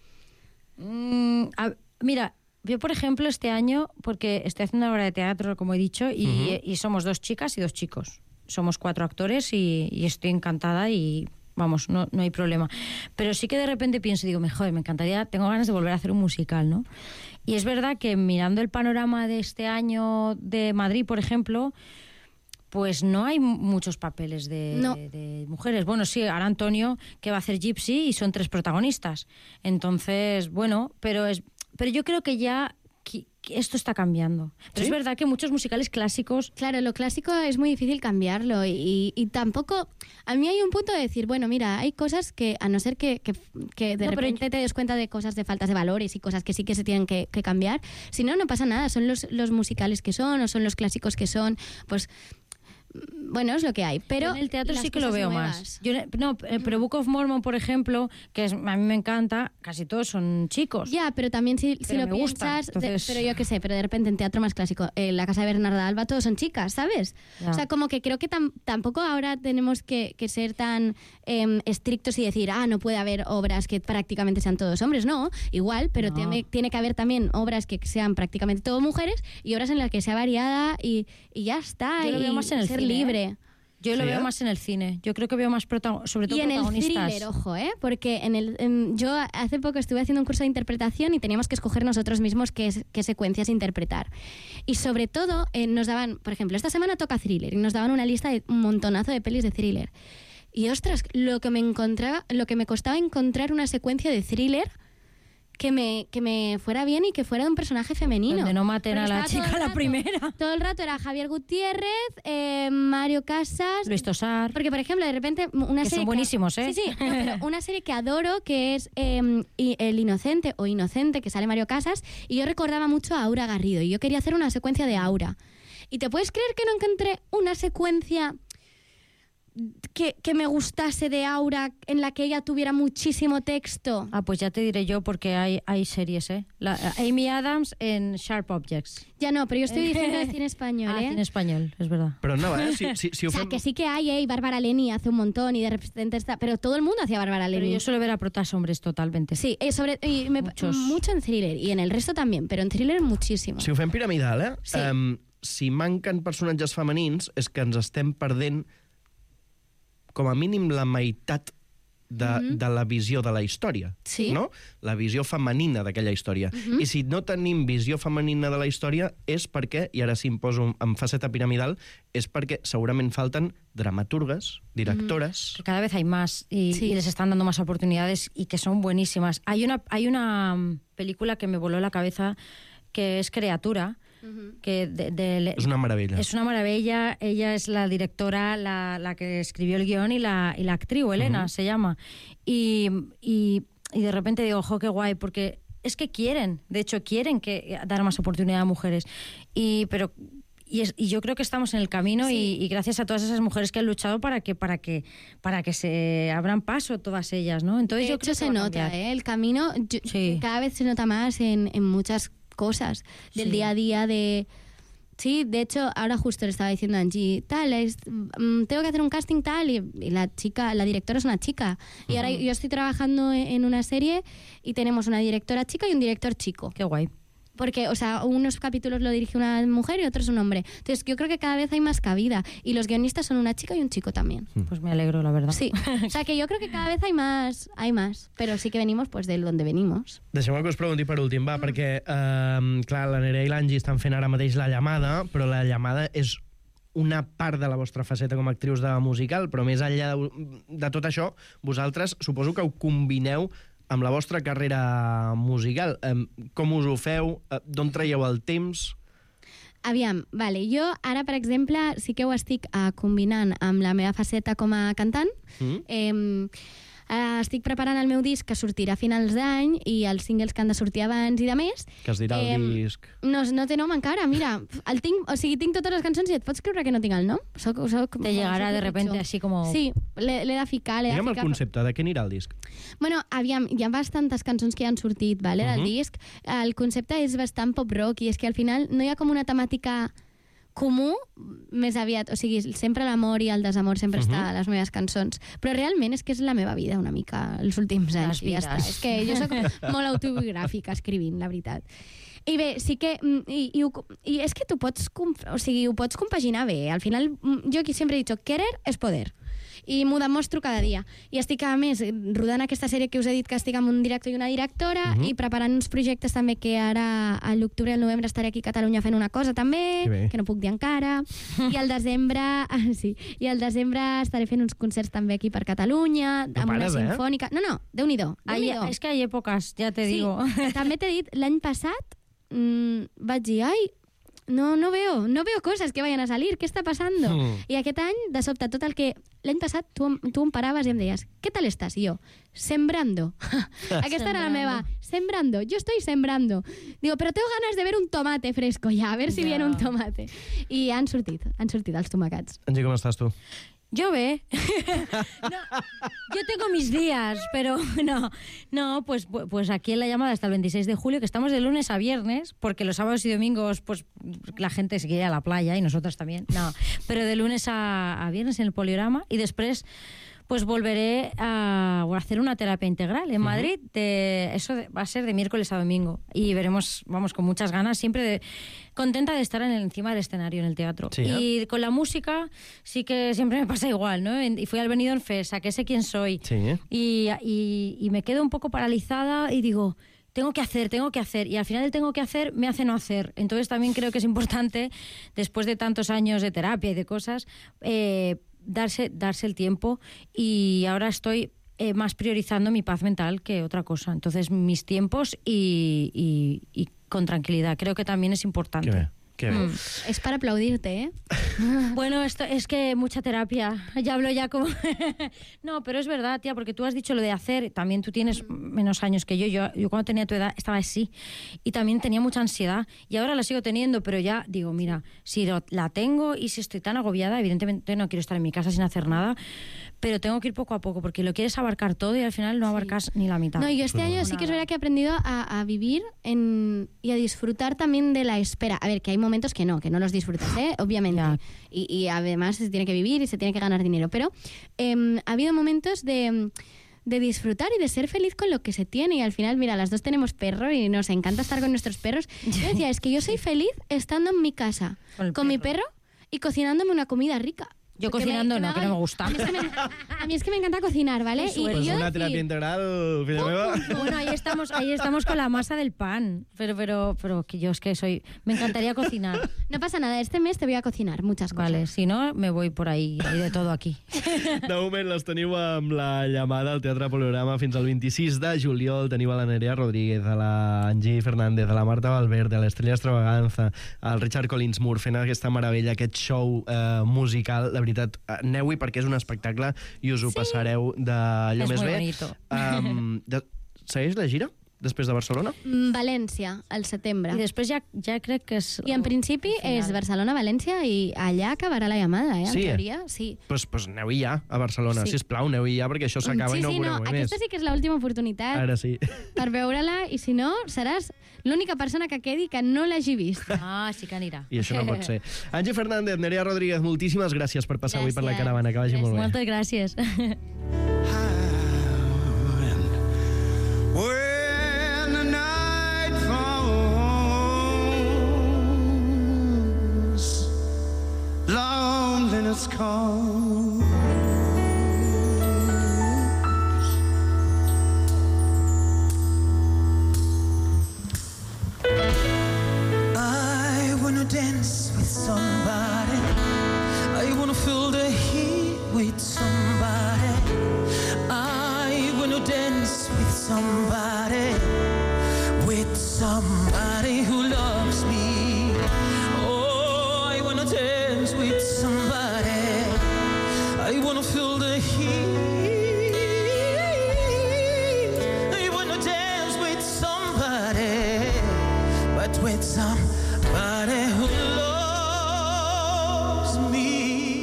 Mm, a, mira... Yo, por ejemplo, este año, porque estoy haciendo una obra de teatro, como he dicho, y, uh-huh. y somos dos chicas y dos chicos. Somos cuatro actores y, y estoy encantada y, vamos, no, no hay problema. Pero sí que de repente pienso, digo, me joder, me encantaría, tengo ganas de volver a hacer un musical, ¿no? Y es verdad que mirando el panorama de este año de Madrid, por ejemplo, pues no hay muchos papeles de, no. de, de mujeres. Bueno, sí, ahora Antonio, que va a hacer Gypsy, y son tres protagonistas. Entonces, bueno, pero es... Pero yo creo que ya que, que esto está cambiando. Pero ¿sí? Es verdad que muchos musicales clásicos... Claro, lo clásico es muy difícil cambiarlo y, y tampoco... A mí hay un punto de decir, bueno, mira, hay cosas que, a no ser que, que, que de no, repente pero... te des cuenta de cosas de faltas de valores y cosas que sí que se tienen que, que cambiar, si no, no pasa nada. Son los, los musicales que son o son los clásicos que son, pues... bueno, es lo que hay. Pero en el teatro las sí que lo cosas veo nuevas. más. Yo, no, pero Book of Mormon, por ejemplo, que es, a mí me encanta, casi todos son chicos. Ya, pero también si, si Pero lo me gusta, piensas, de- entonces- pero yo qué sé, pero de repente en teatro más clásico, en la casa de Bernarda Alba todos son chicas, ¿sabes? Ya. O sea, como que creo que tam- tampoco ahora tenemos que, que ser tan em, estrictos y decir, ah, no puede haber obras que prácticamente sean todos hombres, no, igual, pero No. tiene, tiene que haber también obras que sean prácticamente todo mujeres y obras en las que sea variada y, y ya está, Yo lo y veo más en el ser cine, ¿eh? libre. Yo lo ¿Sí, veo eh? más en el cine. Yo creo que veo más protago- sobre todo Y en el protagonistas. thriller, ojo, ¿eh? Porque en el, en- yo hace poco estuve haciendo un curso de interpretación y teníamos que escoger nosotros mismos qué, es- qué secuencias interpretar. Y sobre todo eh, nos daban, por ejemplo, esta semana toca thriller y nos daban una lista de un montonazo de pelis de thriller. Y ostras, lo que me encontraba, lo que me costaba encontrar una secuencia de thriller que me, que me fuera bien y que fuera de un personaje femenino. Donde no maten Porque a la estaba todo chica el la rato- primera. Todo el rato era Javier Gutiérrez, eh, Mario Casas, Luis Tosar. porque, por ejemplo, de repente una Que son serie... buenísimos, ¿eh? Sí, sí, no, pero una serie que adoro, que es eh, y- El Inocente o Inocente, que sale Mario Casas, y yo recordaba mucho a Aura Garrido, y yo quería hacer una secuencia de Aura. ¿Y te puedes creer que no encontré una secuencia que, que me gustase de Aura en la que ella tuviera muchísimo texto? Ah, pues ya te diré yo porque hay, hay series, ¿eh? La, Amy Adams en Sharp Objects. Ya no, pero yo estoy diciendo de cine español, Ah, ¿eh? en español, es verdad. Però no, eh? Si, si, si ho O sea, fem... que sí que hay, ¿eh? Y Bárbara Leni hace un montón y de repente está... Pero todo el mundo hacía Bárbara Pero Leni. yo suelo ver a protas hombres totalmente. Sí, eh, sobre, y me- Muchos. mucho en thriller y en el resto también, pero en thriller muchísimo. Si ho fem piramidal, eh? Sí. Um, si manquen personatges femenins és que ens estem perdent com a mínim la meitat de, mm -hmm. de la visió de la història. Sí. No? La visió femenina d'aquella història. Mm -hmm. I si no tenim visió femenina de la història és perquè, i ara sí em poso en faceta piramidal, és perquè segurament falten dramaturgues, directores... Que cada vez hay más y, Sí. y les están dando más oportunidades y que son buenísimas. Hay una, hay una mm, película que me voló la cabeza que es Criatura, que de, de- És una meravella. es una maravilla. Ella es la directora, la, la que escribió el guión y la, y la actriz, Elena se llama. Y, y, y de repente digo, ojo, qué guay, porque es que quieren, de hecho, quieren que dar más oportunidad a mujeres. Y, pero, y, es- y yo creo que estamos en el camino y, y gracias a todas esas mujeres que han luchado para que, para que, para que se abran paso todas ellas, ¿no? Entonces De yo hecho, creo que se va a nota, cambiar. ¿eh? El camino yo- Sí. cada vez se nota más en, en muchas cosas del Sí. día a día de... Sí, de hecho, ahora justo le estaba diciendo a Angie, tal, es, mm, tengo que hacer un casting tal, y, y la chica, la directora es una chica. Y ahora yo estoy trabajando en en una serie y tenemos una directora chica y un director chico. Qué guay. Porque, o sea, unos capítulos lo dirige una mujer y otros un hombre. Entonces, yo creo que cada vez hay más cabida. Y los guionistas son una chica y un chico también. Pues me alegro, la verdad. Sí. O sea, que yo creo que cada vez hay más, hay más. Pero sí que venimos, pues, de donde venimos. Deixeu-me que us pregunti per últim, va, mm. perquè, eh, clar, la Nerea i l'Angie estan fent ara mateix La llamada, però La llamada és una part de la vostra faceta com a actrius de musical, però més enllà de, de tot això, vosaltres suposo que ho combineu amb la vostra carrera musical. Eh, com us ho feu? Eh, D'on traieu el temps? Aviam, vale, jo ara, per exemple, sí que ho estic uh, combinant amb la meva faceta com a cantant. Mm. Eh, Uh, estic preparant el meu disc que sortirà a finals d'any i els singles que han de sortir abans i de més. Que es dirà el Em, disc. No, no té nom encara, mira. El tinc, o sigui, tinc totes les cançons i et pots creure que no tinc el nom? Soc, soc, Te llegarà soc de repente pitjor. así como... Sí, l'he l'he de ficar, l'he de Digue'm el ficar. concepte, de què anirà el disc? Bueno, aviam, hi ha bastantes cançons que ja han sortit, vale, del Mhm. disc. El concepte és bastant pop-rock i és que al final no hi ha com una temàtica comú, més aviat, o sigui, sempre l'amor i el desamor sempre Mhm. està a les meves cançons, però realment és que és la meva vida una mica els últims anys, Les i ja està. vides. És que jo soc molt autobiogràfica escrivint, la veritat. I bé, sí que... mm, I, i, ho, i és que tu pots, com- o sigui, ho pots compaginar bé. Al final, mm, jo aquí sempre he dit, querer és poder. I m'ho demostro cada dia. I estic, a més, rodant aquesta sèrie que us he dit que estic amb un director i una directora Mhm. i preparant uns projectes també que ara a l'octubre i al novembre estaré aquí a Catalunya fent una cosa també, Que bé. que no puc dir encara. I al desembre, ah, sí, i al desembre estaré fent uns concerts també aquí per Catalunya, No amb pares, eh? una sinfònica. No, no, Déu-n'hi-do. Hay- Déu-n'hi-do. es que hay épocas, ya te Sí, digo. també t'he dit, l'any passat mmm, vaig dir, ai, no, no veo, no veo cosas que vayan a salir, què està passant? Mm. I aquest any, de sobte, tot el que... L'any passat tu, em- tu em paraves i em deies, què tal estàs? I jo, sembrando. Aquesta era la meva, sembrando, yo estoy sembrando. Digo, pero tengo ganas de ver un tomate fresco ya, a ver si Ja. viene un tomate. I han sortit, han sortit els tomacats. Angie, com estàs tu? Yo ve. No, yo tengo mis días, pero no, no, pues, pues aquí en la llamada hasta el veintiséis de julio, que estamos de lunes a viernes, porque los sábados y domingos, pues la gente se quiere ir a la playa y nosotros también, no, pero de lunes a, a viernes en el Poliorama y después pues volveré a, a hacer una terapia integral en Madrid. De, eso de- va a ser de miércoles a domingo y veremos, vamos, con muchas ganas, siempre de, contenta de estar en el, encima del escenario en el teatro. Sí, ¿eh? Y con la música sí que siempre me pasa igual, ¿no? En- Y fui al Benidorm Fest, saqué Sé quién soy. Sí, ¿eh? Y, y, y me quedo un poco paralizada y digo, tengo que hacer, tengo que hacer. Y al final el tengo que hacer me hace no hacer. Entonces también creo que es importante, después de tantos años de terapia y de cosas, eh, darse, darse el tiempo. Y ahora estoy eh, más priorizando mi paz mental que otra cosa. Entonces mis tiempos y, y, y con tranquilidad. Creo que también es importante. Que bé, que bé. Mm. És per aplaudir-te, eh? Bueno, esto es que mucha terapia. Ya hablo ya como... No, pero es verdad, tía, porque tú has dicho lo de hacer. También tú tienes menos años que yo. Yo, yo cuando tenía tu edad estaba así. Y también tenía mucha ansiedad. Y ahora la sigo teniendo, pero ya digo, mira, si lo- la tengo y si estoy tan agobiada, evidentemente no quiero estar en mi casa sin hacer nada, pero tengo que ir poco a poco, porque lo quieres abarcar todo y al final no abarcas ni la mitad. No, yo este año sí que es verdad que he aprendido a, a vivir en, y a disfrutar también de la espera. A ver, que hay momentos que no, que no los disfrutas, ¿eh? Obviamente. Ya. Y, y además se tiene que vivir y se tiene que ganar dinero. Pero em, ha habido momentos de, de disfrutar y de ser feliz con lo que se tiene. Y al final, mira, las dos tenemos perro y nos encanta estar con nuestros perros. Yo decía, es que yo soy feliz estando en mi casa, Con el con mi perro. perro y cocinándome una comida rica. Yo Que me- cocinando que me no, que haga- no me gusta. A mí es que me, a mí es que me encanta cocinar, ¿vale? Qué suerte. Pues yo una decir- teràpia integral, filla meva. Bueno, ahí estamos, ahí estamos con la masa del pan, pero, pero, pero que yo es que soy, me encantaría cocinar. No pasa nada, este mes te voy a cocinar muchas cosas. Vale, si no, me voy por ahí, hay de todo aquí. De moment les teniu amb la llamada al Teatre Poliorama fins al vint-i-sis de juliol. Teniu a la Nerea Rodríguez, a la Angie Fernández, a la Marta Valverde, a l'Estrella Extravaganza, al Richard Collins Moore fent aquesta meravella, aquest show eh, musical. De veritat, aneu-hi perquè és un espectacle i us ho passareu d'allò És més muy bé. bonito. Um, de... Segueix la gira després de Barcelona? Mm, València, al setembre. Y después ya, ya creo que es... I en principi el final. és Barcelona-València i allà acabarà la llamada, eh? En Sí, eh? teoria, sí. Pues, pues aneu-hi ja, a Barcelona. Sí. Sisplau, aneu-hi ja, perquè això s'acaba sí, i no sí, ho no, veureu més. aquesta sí que és l'última oportunitat Ara sí. per veure-la i si no, seràs l'única persona que quedi que no l'hagi vist. Ah, sí que anirà. I això no pot ser. Angie Fernández, Nerea Rodríguez, moltíssimes gràcies per passar avui per la Gràcies. caravana. Que vagi molt bé. Moltes gràcies. When the night falls, loneliness calls. I wanna dance with somebody. I wanna feel the heat with somebody. I wanna dance with somebody, with somebody who loves me. Oh, I wanna dance with somebody. I wanna feel the heat. I wanna dance with somebody, but with somebody who loves me.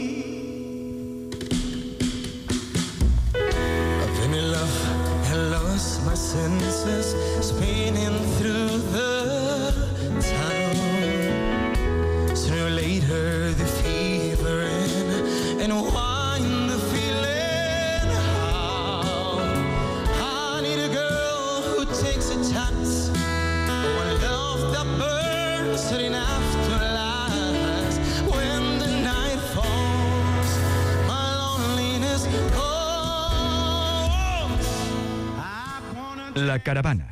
I've been in love and lost my senses, spinning through the town. Sooner or later, the fever in and wind the feeling out. I need a girl who takes a chance, one love that burns, setting after lies. When the night falls, my loneliness goes. I wanna La caravana.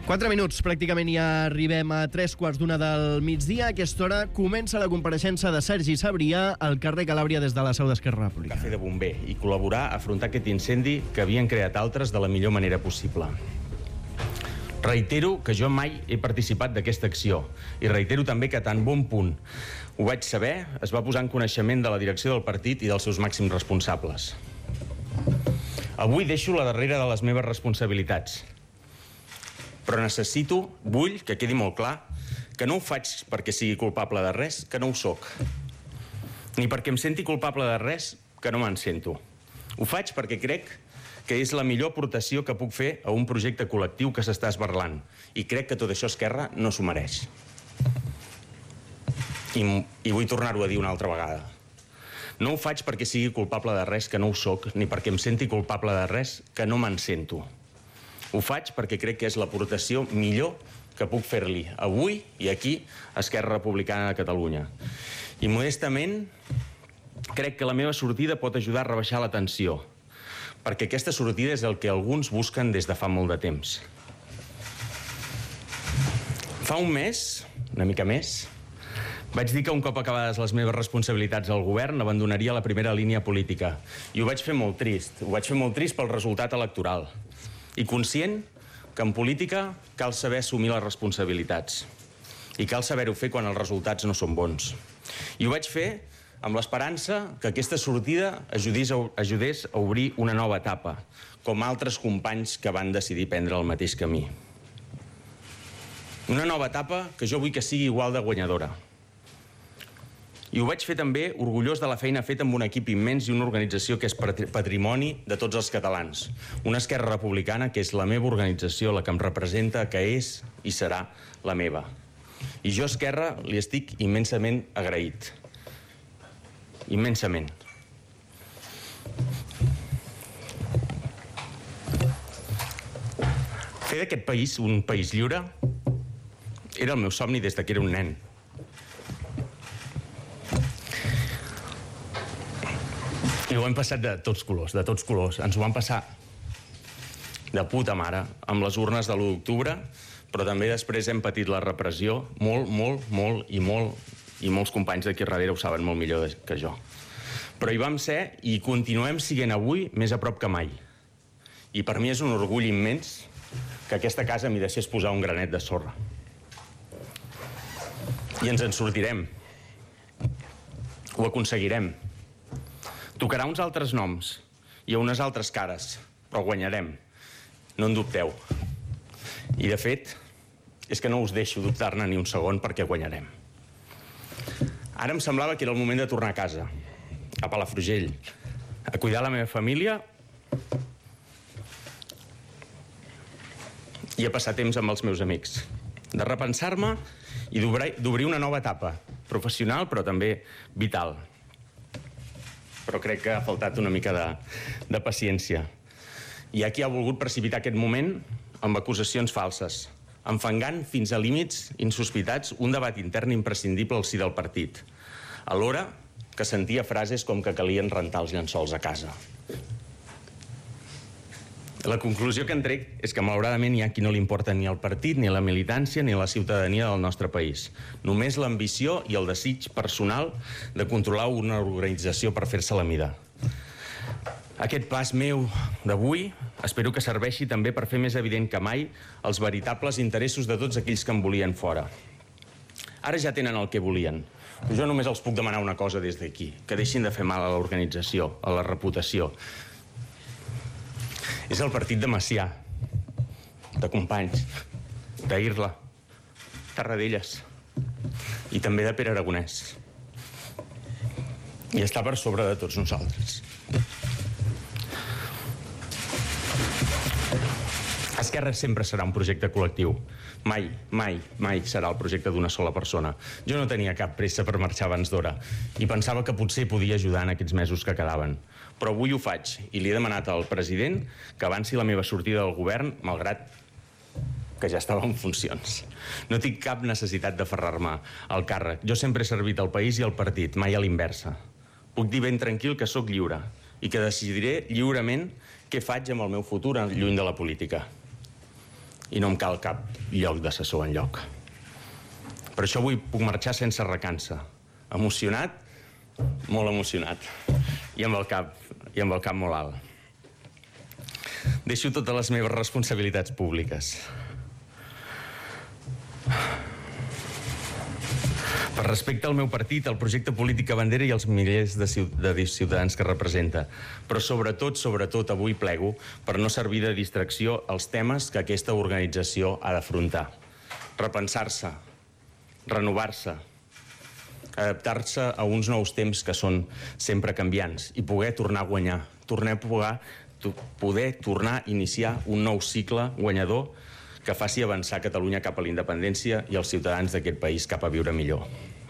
Quatre minuts, pràcticament ja arribem a tres quarts d'una del migdia. A aquesta hora comença la compareixença de Sergi Sabrià al carrer Calàbria des de la seu d'Esquerra Republicana. Fer de bomber i col·laborar a afrontar aquest incendi que havien creat altres de la millor manera possible. Reitero que jo mai he participat d'aquesta acció i reitero també que tan bon punt ho vaig saber, es va posar en coneixement de la direcció del partit i dels seus màxims responsables. Avui deixo la darrera de les meves responsabilitats. Però necessito, vull que quedi molt clar, que no ho faig perquè sigui culpable de res, que no ho soc. Ni perquè em senti culpable de res, que no me'n sento. Ho faig perquè crec que és la millor aportació que puc fer a un projecte col·lectiu que s'està esberlant. I crec que tot això Esquerra no s'ho mereix. I, i vull tornar-ho a dir una altra vegada. No ho faig perquè sigui culpable de res, que no ho soc, ni perquè em senti culpable de res, que no me'n sento. Ho faig perquè crec que és l'aportació millor que puc fer-li avui i aquí a Esquerra Republicana de Catalunya. I modestament crec que la meva sortida pot ajudar a rebaixar la tensió, perquè aquesta sortida és el que alguns busquen des de fa molt de temps. Fa un mes, una mica més, vaig dir que un cop acabades les meves responsabilitats al govern abandonaria la primera línia política. I ho vaig fer molt trist. Ho vaig fer molt trist pel resultat electoral. I conscient que en política cal saber assumir les responsabilitats. I cal saber-ho fer quan els resultats no són bons. I ho vaig fer amb l'esperança que aquesta sortida ajudés a, ajudés a obrir una nova etapa, com altres companys que van decidir prendre el mateix camí. Una nova etapa que jo vull que sigui igual de guanyadora. I ho vaig fer també orgullós de la feina feta amb un equip immens i una organització que és patrimoni de tots els catalans. Una Esquerra Republicana que és la meva organització, la que em representa, que és i serà la meva. I jo, Esquerra, li estic immensament agraït. Immensament. Fer d'aquest país un país lliure era el meu somni des que era un nen. I ho hem passat de tots colors, de tots colors. Ens ho vam passar de puta mare, amb les urnes de l'u d'octubre, però també després hem patit la repressió, molt, molt, molt i molt, i molts companys d'aquí darrere ho saben molt millor que jo. Però hi vam ser i continuem siguent avui més a prop que mai. I per mi és un orgull immens que aquesta casa m'hi deixés posar un granet de sorra. I ens en sortirem. Ho aconseguirem. Tocarà uns altres noms i a unes altres cares, però guanyarem. No en dubteu. I, de fet, és que no us deixo dubtar-ne ni un segon perquè guanyarem. Ara em semblava que era el moment de tornar a casa, a Palafrugell, a cuidar la meva família i a passar temps amb els meus amics, de repensar-me i d'obrir una nova etapa, professional però també vital. Però crec que ha faltat una mica de, de paciència. Hi ha qui ha volgut precipitar aquest moment amb acusacions falses, enfangant fins a límits insospitats un debat intern imprescindible al si del partit, alhora que sentia frases com que calien rentar els llençols a casa. La conclusió que en trec és que, malauradament, hi ha qui no li importa ni el partit, ni la militància, ni la ciutadania del nostre país. Només l'ambició i el desig personal de controlar una organització per fer-se la mida. Aquest pas meu d'avui espero que serveixi també per fer més evident que mai els veritables interessos de tots aquells que em volien fora. Ara ja tenen el que volien. Jo només els puc demanar una cosa des d'aquí, que deixin de fer mal a l'organització, a la reputació. És el partit de Macià, de Companys, d'Irla, Tarradellas i també de Pere Aragonès. I està per sobre de tots nosaltres. Esquerra sempre serà un projecte col·lectiu. Mai, mai, mai serà el projecte d'una sola persona. Jo no tenia cap pressa per marxar abans d'hora i pensava que potser podia ajudar en aquests mesos que quedaven. Però avui ho faig i li he demanat al president que avanci la meva sortida del govern, malgrat que ja estava en funcions. No tinc cap necessitat d'aferrar-me al càrrec. Jo sempre he servit al país i al partit, mai a l'inversa. Puc dir ben tranquil que sóc lliure i que decidiré lliurement què faig amb el meu futur lluny de la política. i no em cal cap lloc d'assessor enlloc. Per això avui puc marxar sense recança. Emocionat, molt emocionat, i amb el cap, i amb el cap molt alt. Deixo totes les meves responsabilitats públiques. Per respecte al meu partit, al projecte polític que bandera i als milers de ciutadans que representa. Però sobretot, sobretot, avui plego per no servir de distracció als temes que aquesta organització ha d'afrontar. Repensar-se, renovar-se, adaptar-se a uns nous temps que són sempre canviants i poder tornar a guanyar, tornar a poder, poder tornar a iniciar un nou cicle guanyador que faci avançar Catalunya cap a la independència i els ciutadans d'aquest país cap a viure millor.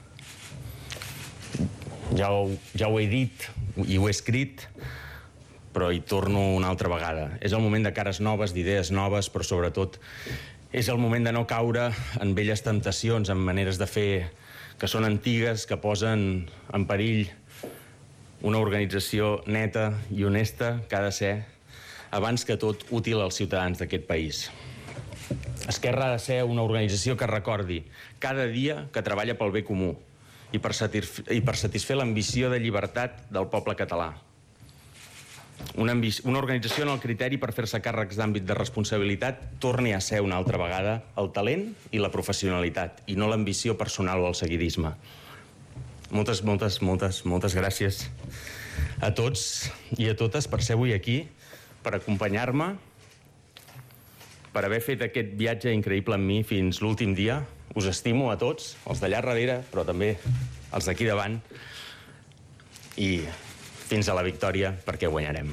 Ja ho, ja ho he dit i ho he escrit, però hi torno una altra vegada. És el moment de cares noves, d'idees noves, però sobretot és el moment de no caure en velles temptacions, en maneres de fer que són antigues, que posen en perill una organització neta i honesta que ha de ser, abans que tot, útil als ciutadans d'aquest país. Esquerra ha de ser una organització que recordi cada dia que treballa pel bé comú i per, satisf i per satisfer l'ambició de llibertat del poble català. Una, una organització en el criteri per fer-se càrrecs d'àmbit de responsabilitat torni a ser una altra vegada el talent i la professionalitat i no l'ambició personal o el seguidisme. Moltes, moltes, moltes, moltes gràcies a tots i a totes per ser avui aquí, per acompanyar-me, per haver fet aquest viatge increïble amb mi fins l'últim dia. Us estimo a tots, els d'allà darrere, però també els d'aquí davant. I fins a la victòria, perquè guanyarem.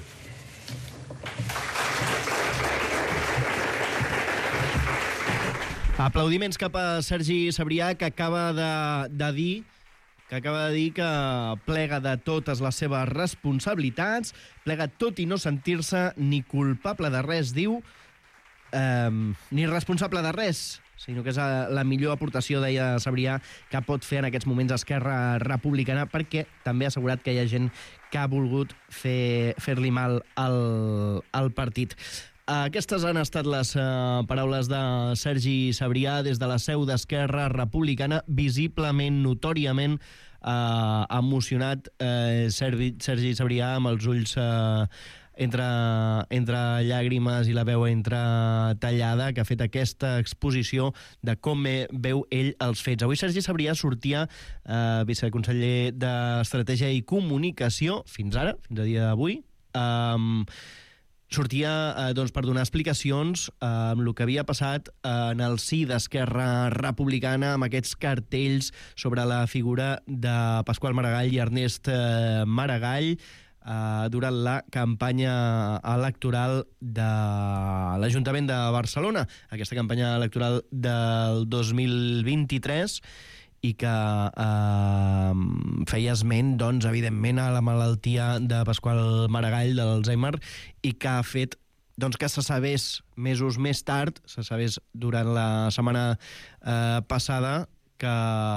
Aplaudiments cap a Sergi Sabrià, que acaba de, de dir que acaba de dir que plega de totes les seves responsabilitats, plega tot i no sentir-se ni culpable de res, diu, eh, ni responsable de res, sinó que és la millor aportació, deia Sabrià, que pot fer en aquests moments Esquerra Republicana, perquè també ha assegurat que hi ha gent que ha volgut fer, fer-li mal al, al partit. Aquestes han estat les uh, paraules de Sergi Sabrià des de la seu d'Esquerra Republicana, visiblement, notòriament uh, emocionat. Uh, Sergi, Sergi Sabrià amb els ulls uh, entre, entre llàgrimes i la veu entre tallada, que ha fet aquesta exposició de com veu ell els fets. Avui Sergi Sabrià sortia uh, viceconseller d'Estratègia i Comunicació, fins ara, fins a dia d'avui, um, sortia eh, doncs, per donar explicacions eh, amb el que havia passat eh, en el si d'Esquerra Republicana, amb aquests cartells sobre la figura de Pasqual Maragall i Ernest eh, Maragall eh, durant la campanya electoral de l'Ajuntament de Barcelona, aquesta campanya electoral del dos mil vint-i-tres, i que eh, feia esment, doncs, evidentment, a la malaltia de Pasqual Maragall, de l'Alzheimer, i que ha fet doncs, que se sabés mesos més tard, se sabés durant la setmana eh, passada, que,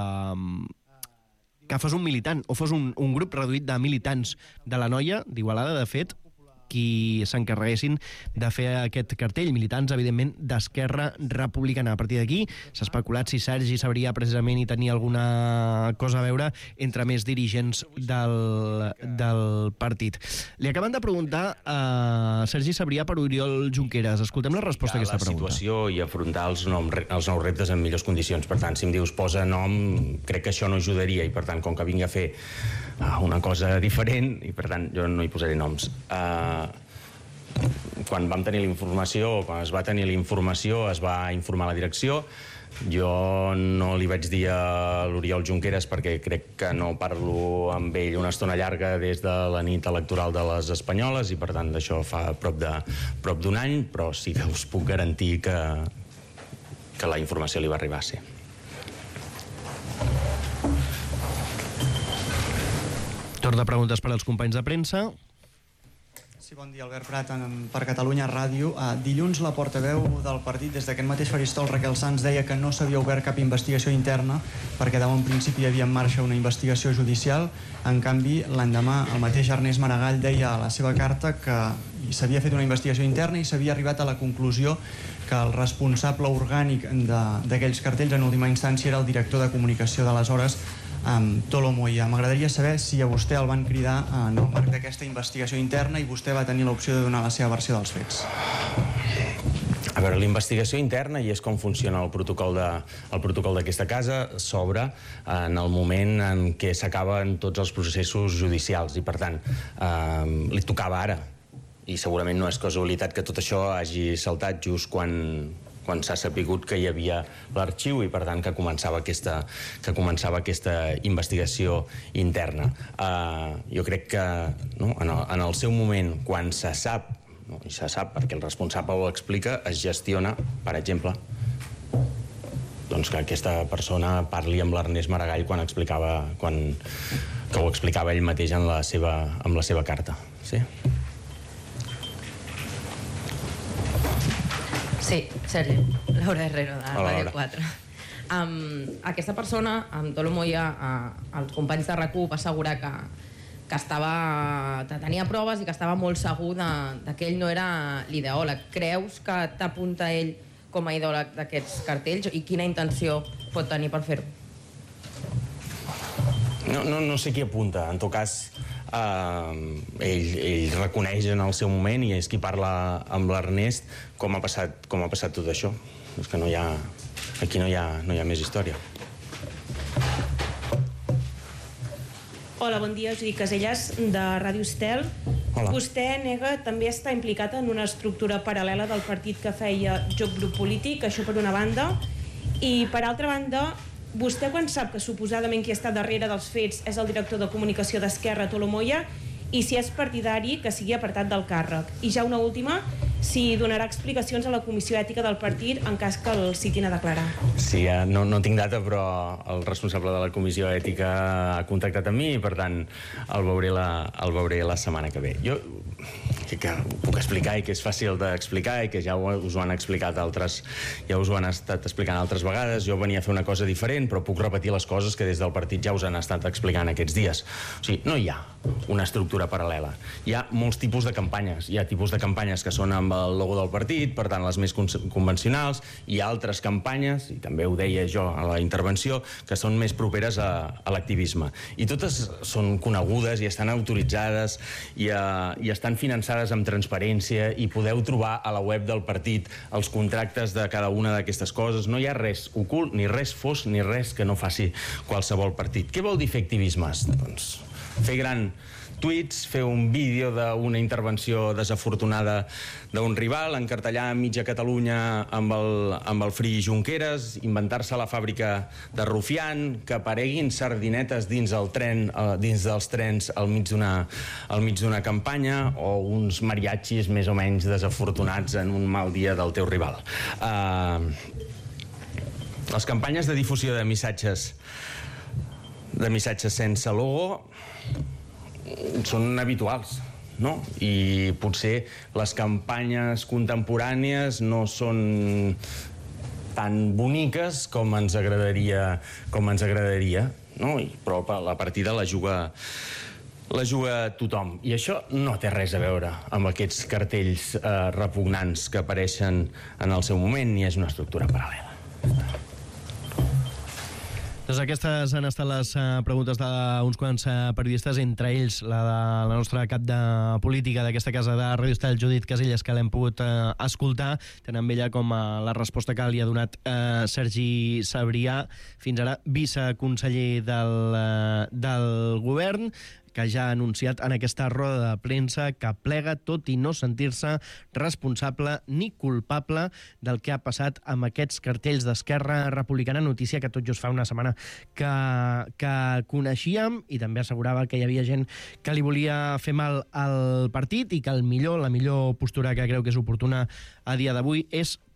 que fos un militant, o fos un, un grup reduït de militants de la Noia, d'Igualada, de fet, qui s'encarreguessin de fer aquest cartell, militants, evidentment, d'Esquerra Republicana. A partir d'aquí s'ha especulat si Sergi Sabrià precisament hi tenia alguna cosa a veure entre més dirigents del, del partit. Li acaben de preguntar a Sergi Sabrià per Oriol Junqueras. Escoltem la resposta a aquesta pregunta. La situació i afrontar els, nom, els nous reptes en millors condicions. Per tant, si em dius posa nom, crec que això no ajudaria, i per tant, com que vingui a fer una cosa diferent, i per tant jo no hi posaré noms. Uh, quan vam tenir la informació, quan es va tenir la informació, es va informar la direcció. Jo no li vaig dir a l'Oriol Junqueras, perquè crec que no parlo amb ell una estona llarga des de la nit electoral de les espanyoles, i per tant d'això fa prop de prop d'un any, però sí que us puc garantir que, que la informació li va arribar a ser. Torn de preguntes per als companys de premsa. Sí, bon dia, Albert Prat, per Catalunya Ràdio. Uh, dilluns la portaveu del partit, des d'aquest mateix faristol, Raquel Sans, deia que no s'havia obert cap investigació interna perquè de bon principi hi havia en marxa una investigació judicial. En canvi, l'endemà, el mateix Ernest Maragall deia a la seva carta que s'havia fet una investigació interna i s'havia arribat a la conclusió que el responsable orgànic d'aquells cartells en última instància era el director de comunicació d'aleshores, amb Tolo Moya. M'agradaria saber si a vostè el van cridar en el marc d'aquesta investigació interna i vostè va tenir l'opció de donar la seva versió dels fets. A veure, l'investigació interna, i és com funciona el protocol de, el protocol d'aquesta casa, s'obre en el moment en què s'acaben tots els processos judicials i, per tant, eh, li tocava ara. I segurament no és casualitat que tot això hagi saltat just quan... quan s'ha sapigut que hi havia l'arxiu i, per tant, que començava aquesta, que començava aquesta investigació interna. Uh, jo crec que no, en, el, en el seu moment, quan se sap, no, i se sap perquè el responsable ho explica, es gestiona, per exemple, doncs que aquesta persona parli amb l'Ernest Maragall quan explicava, quan, que ho explicava ell mateix en la seva, en la seva carta. Sí? Sí, Sergi, Laura Herrero, de Hola, Ràdio Laura. quatre. Um, aquesta persona, amb Tolo Moya, uh, els companys de RAC u va assegurar que, que, estava, que tenia proves i que estava molt segur de, de que ell no era l'ideòleg. Creus que t'apunta ell com a ideòleg d'aquests cartells i quina intenció pot tenir per fer-ho? No, no, no sé qui apunta. En tot cas, Uh, ell, ell reconeix en el seu moment i és qui parla amb l'Ernest com ha passat, com ha passat tot això. És que no hi ha, aquí no hi ha, no hi ha més història. Hola, bon dia, Judit Casellas, de Ràdio Estel. Hola. Vostè nega també està implicat en una estructura paral·lela del partit que feia joc grup polític, això per una banda, i per altra banda, vostè quan sap que suposadament qui està darrere dels fets és el director de comunicació d'Esquerra, Tolo Moya, i si és partidari que sigui apartat del càrrec. I ja una última, si donarà explicacions a la Comissió Ètica del partit en cas que el citin a declarar. Sí, no, no tinc data, però el responsable de la Comissió Ètica ha contactat amb mi i, per tant, el veuré la, el veuré la setmana que ve. Jo que, que ho puc explicar i que és fàcil d'explicar i que ja us ho han explicat altres, ja us ho han estat explicant altres vegades. Jo venia a fer una cosa diferent, però puc repetir les coses que des del partit ja us han estat explicant aquests dies. O sigui, no hi ha una estructura paral·lela. Hi ha molts tipus de campanyes. Hi ha tipus de campanyes que són amb el logo del partit, per tant, les més convencionals. Hi ha altres campanyes, i també ho deia jo a la intervenció, que són més properes a, a l'activisme. I totes són conegudes i estan autoritzades i, uh, i estan finançades amb transparència i podeu trobar a la web del partit els contractes de cada una d'aquestes coses. No hi ha res ocult, ni res fos, ni res que no faci qualsevol partit. Què vol dir fer activismes? Doncs fer gran tuits, fer un vídeo d'una intervenció desafortunada d'un rival, encartellar mitja Catalunya amb el, amb el Free Junqueras, inventar-se la fàbrica de Rufián, que apareguin sardinetes dins, el tren, eh, dins dels trens al mig d'una al mig d'una campanya, o uns mariachis més o menys desafortunats en un mal dia del teu rival. Uh, les campanyes de difusió de missatges de missatges sense logo són habituals, no? I potser les campanyes contemporànies no són tan boniques com ens agradaria, com ens agradaria, no? I, però la partida la juga la juga tothom. I això no té res a veure amb aquests cartells eh, repugnants que apareixen en el seu moment, ni és una estructura paral·lela. Doncs aquestes han estat les uh, preguntes d'uns quants uh, periodistes, entre ells la de la nostra cap de política d'aquesta casa de Ràdio Estel, Judit Casellas, que l'hem pogut uh, escoltar, tant amb ella com uh, la resposta que li ha donat uh, Sergi Sabrià, fins ara viceconseller del, uh, del govern, que ja ha anunciat en aquesta roda de premsa que plega tot i no sentir-se responsable ni culpable del que ha passat amb aquests cartells d'Esquerra Republicana, notícia que tot just fa una setmana que, que coneixíem, i també assegurava que hi havia gent que li volia fer mal al partit i que el millor, la millor postura que creu que és oportuna a dia d'avui és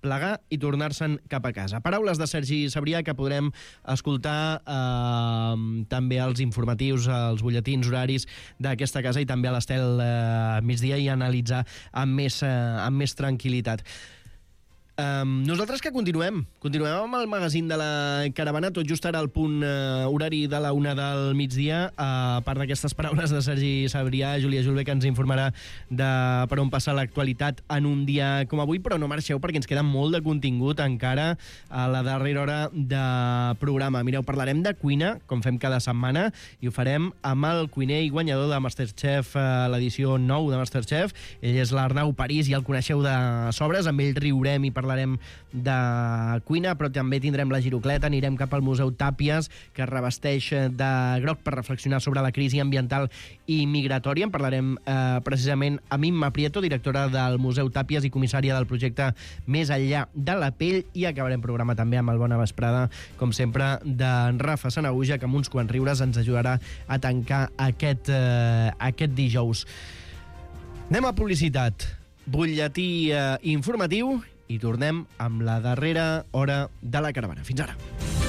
plegar i tornar-se'n cap a casa. Paraules de Sergi Sabrià que podrem escoltar eh, també als informatius, als butlletins horaris d'aquesta casa i també a l'Estel eh, migdia i analitzar amb més, eh, amb més tranquil·litat. Um, nosaltres que continuem, continuem amb el magazín de la Caravana, tot just ara al punt uh, horari de la una del migdia, uh, a part d'aquestes paraules de Sergi Sabrià, Júlia Julve, que ens informarà de per on passa l'actualitat en un dia com avui, però no marxeu perquè ens queda molt de contingut encara a la darrera hora de programa. Mireu, parlarem de cuina, com fem cada setmana, i ho farem amb el cuiner i guanyador de Masterchef, uh, l'edició nou de Masterchef. Ell és l'Arnau París i el coneixeu de sobres, amb ell riurem i parlarem parlarem de cuina, però també tindrem la girocleta, anirem cap al Museu Tàpies, que es revesteix de groc per reflexionar sobre la crisi ambiental i migratòria. En parlarem eh, precisament amb Imma Prieto, directora del Museu Tàpies i comissària del projecte Més enllà de la pell, i acabarem programa també amb el Bona Vesprada, com sempre, d'en Rafa Sanahuja, que amb uns quants riures ens ajudarà a tancar aquest, eh, aquest dijous. Anem a publicitat. Butlletí eh, informatiu i tornem amb la darrera hora de la Caravana. Fins ara.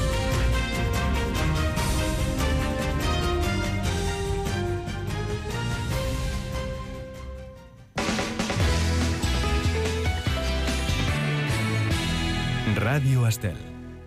Ràdio Estel.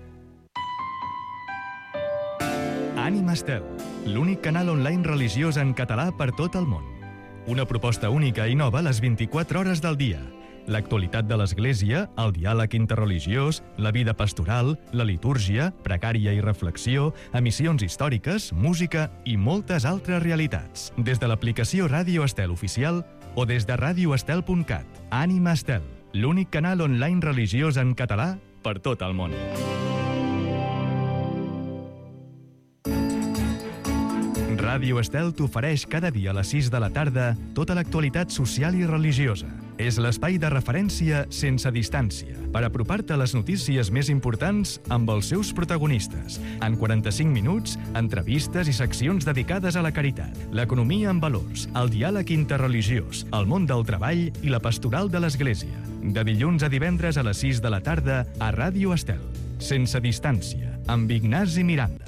Ànima Estel, l'únic canal online religiós en català per tot el món. Una proposta única i nova a les vint-i-quatre hores del dia. L'actualitat de l'Església, el diàleg interreligiós, la vida pastoral, la litúrgia, precària i reflexió, emissions històriques, música i moltes altres realitats. Des de l'aplicació Ràdio Estel Oficial o des de ràdio estel punt cat. Ànima Estel, l'únic canal online religiós en català per tot el món. Ràdio Estel t'ofereix cada dia a les sis de la tarda tota l'actualitat social i religiosa. És l'espai de referència sense distància per apropar-te a les notícies més importants amb els seus protagonistes. En quaranta-cinc minuts, entrevistes i seccions dedicades a la caritat, l'economia en valors, el diàleg interreligiós, el món del treball i la pastoral de l'Església. De dilluns a divendres a les sis de la tarda a Ràdio Estel. Sense distància, amb Ignasi Miranda.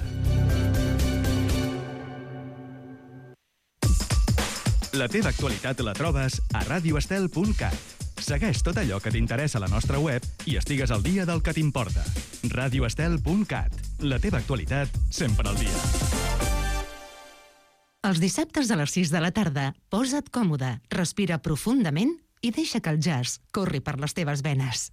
La teva actualitat la trobes a ràdio estel punt cat. Segueix tot allò que t'interessa a la nostra web i estigues al dia del que t'importa. ràdio estel punt cat. La teva actualitat sempre al dia. Els dissabtes a les sis de la tarda, posa't còmode, respira profundament i deixa que el jazz corri per les teves venes.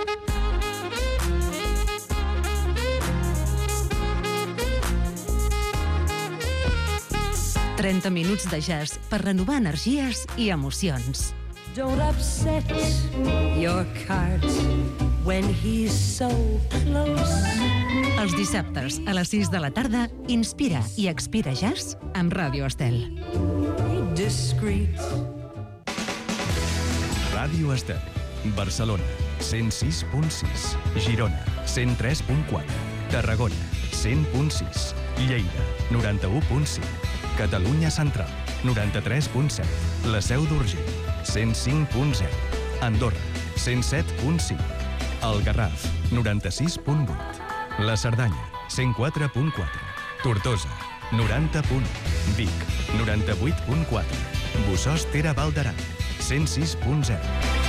trenta minuts de jazz per renovar energies i emocions. Don't upset your cart when he's so close. Els dissabtes a les sis de la tarda, inspira i expira jazz amb Ràdio Estel. Discreet. Ràdio Estel. Barcelona, cent sis punt sis. Girona, cent tres punt quatre. Tarragona, cent punt sis. Lleida, noranta-u punt cinc. Catalunya Central, noranta-tres punt set. La Seu d'Urgell, cent cinc punt zero. Andorra, cent set punt cinc. El Garraf, noranta-sis punt vuit. La Cerdanya, cent quatre punt quatre. Tortosa, noranta punt u. Vic, noranta-vuit punt quatre. Bossòst Tere Val d'Aran, cent sis punt zero.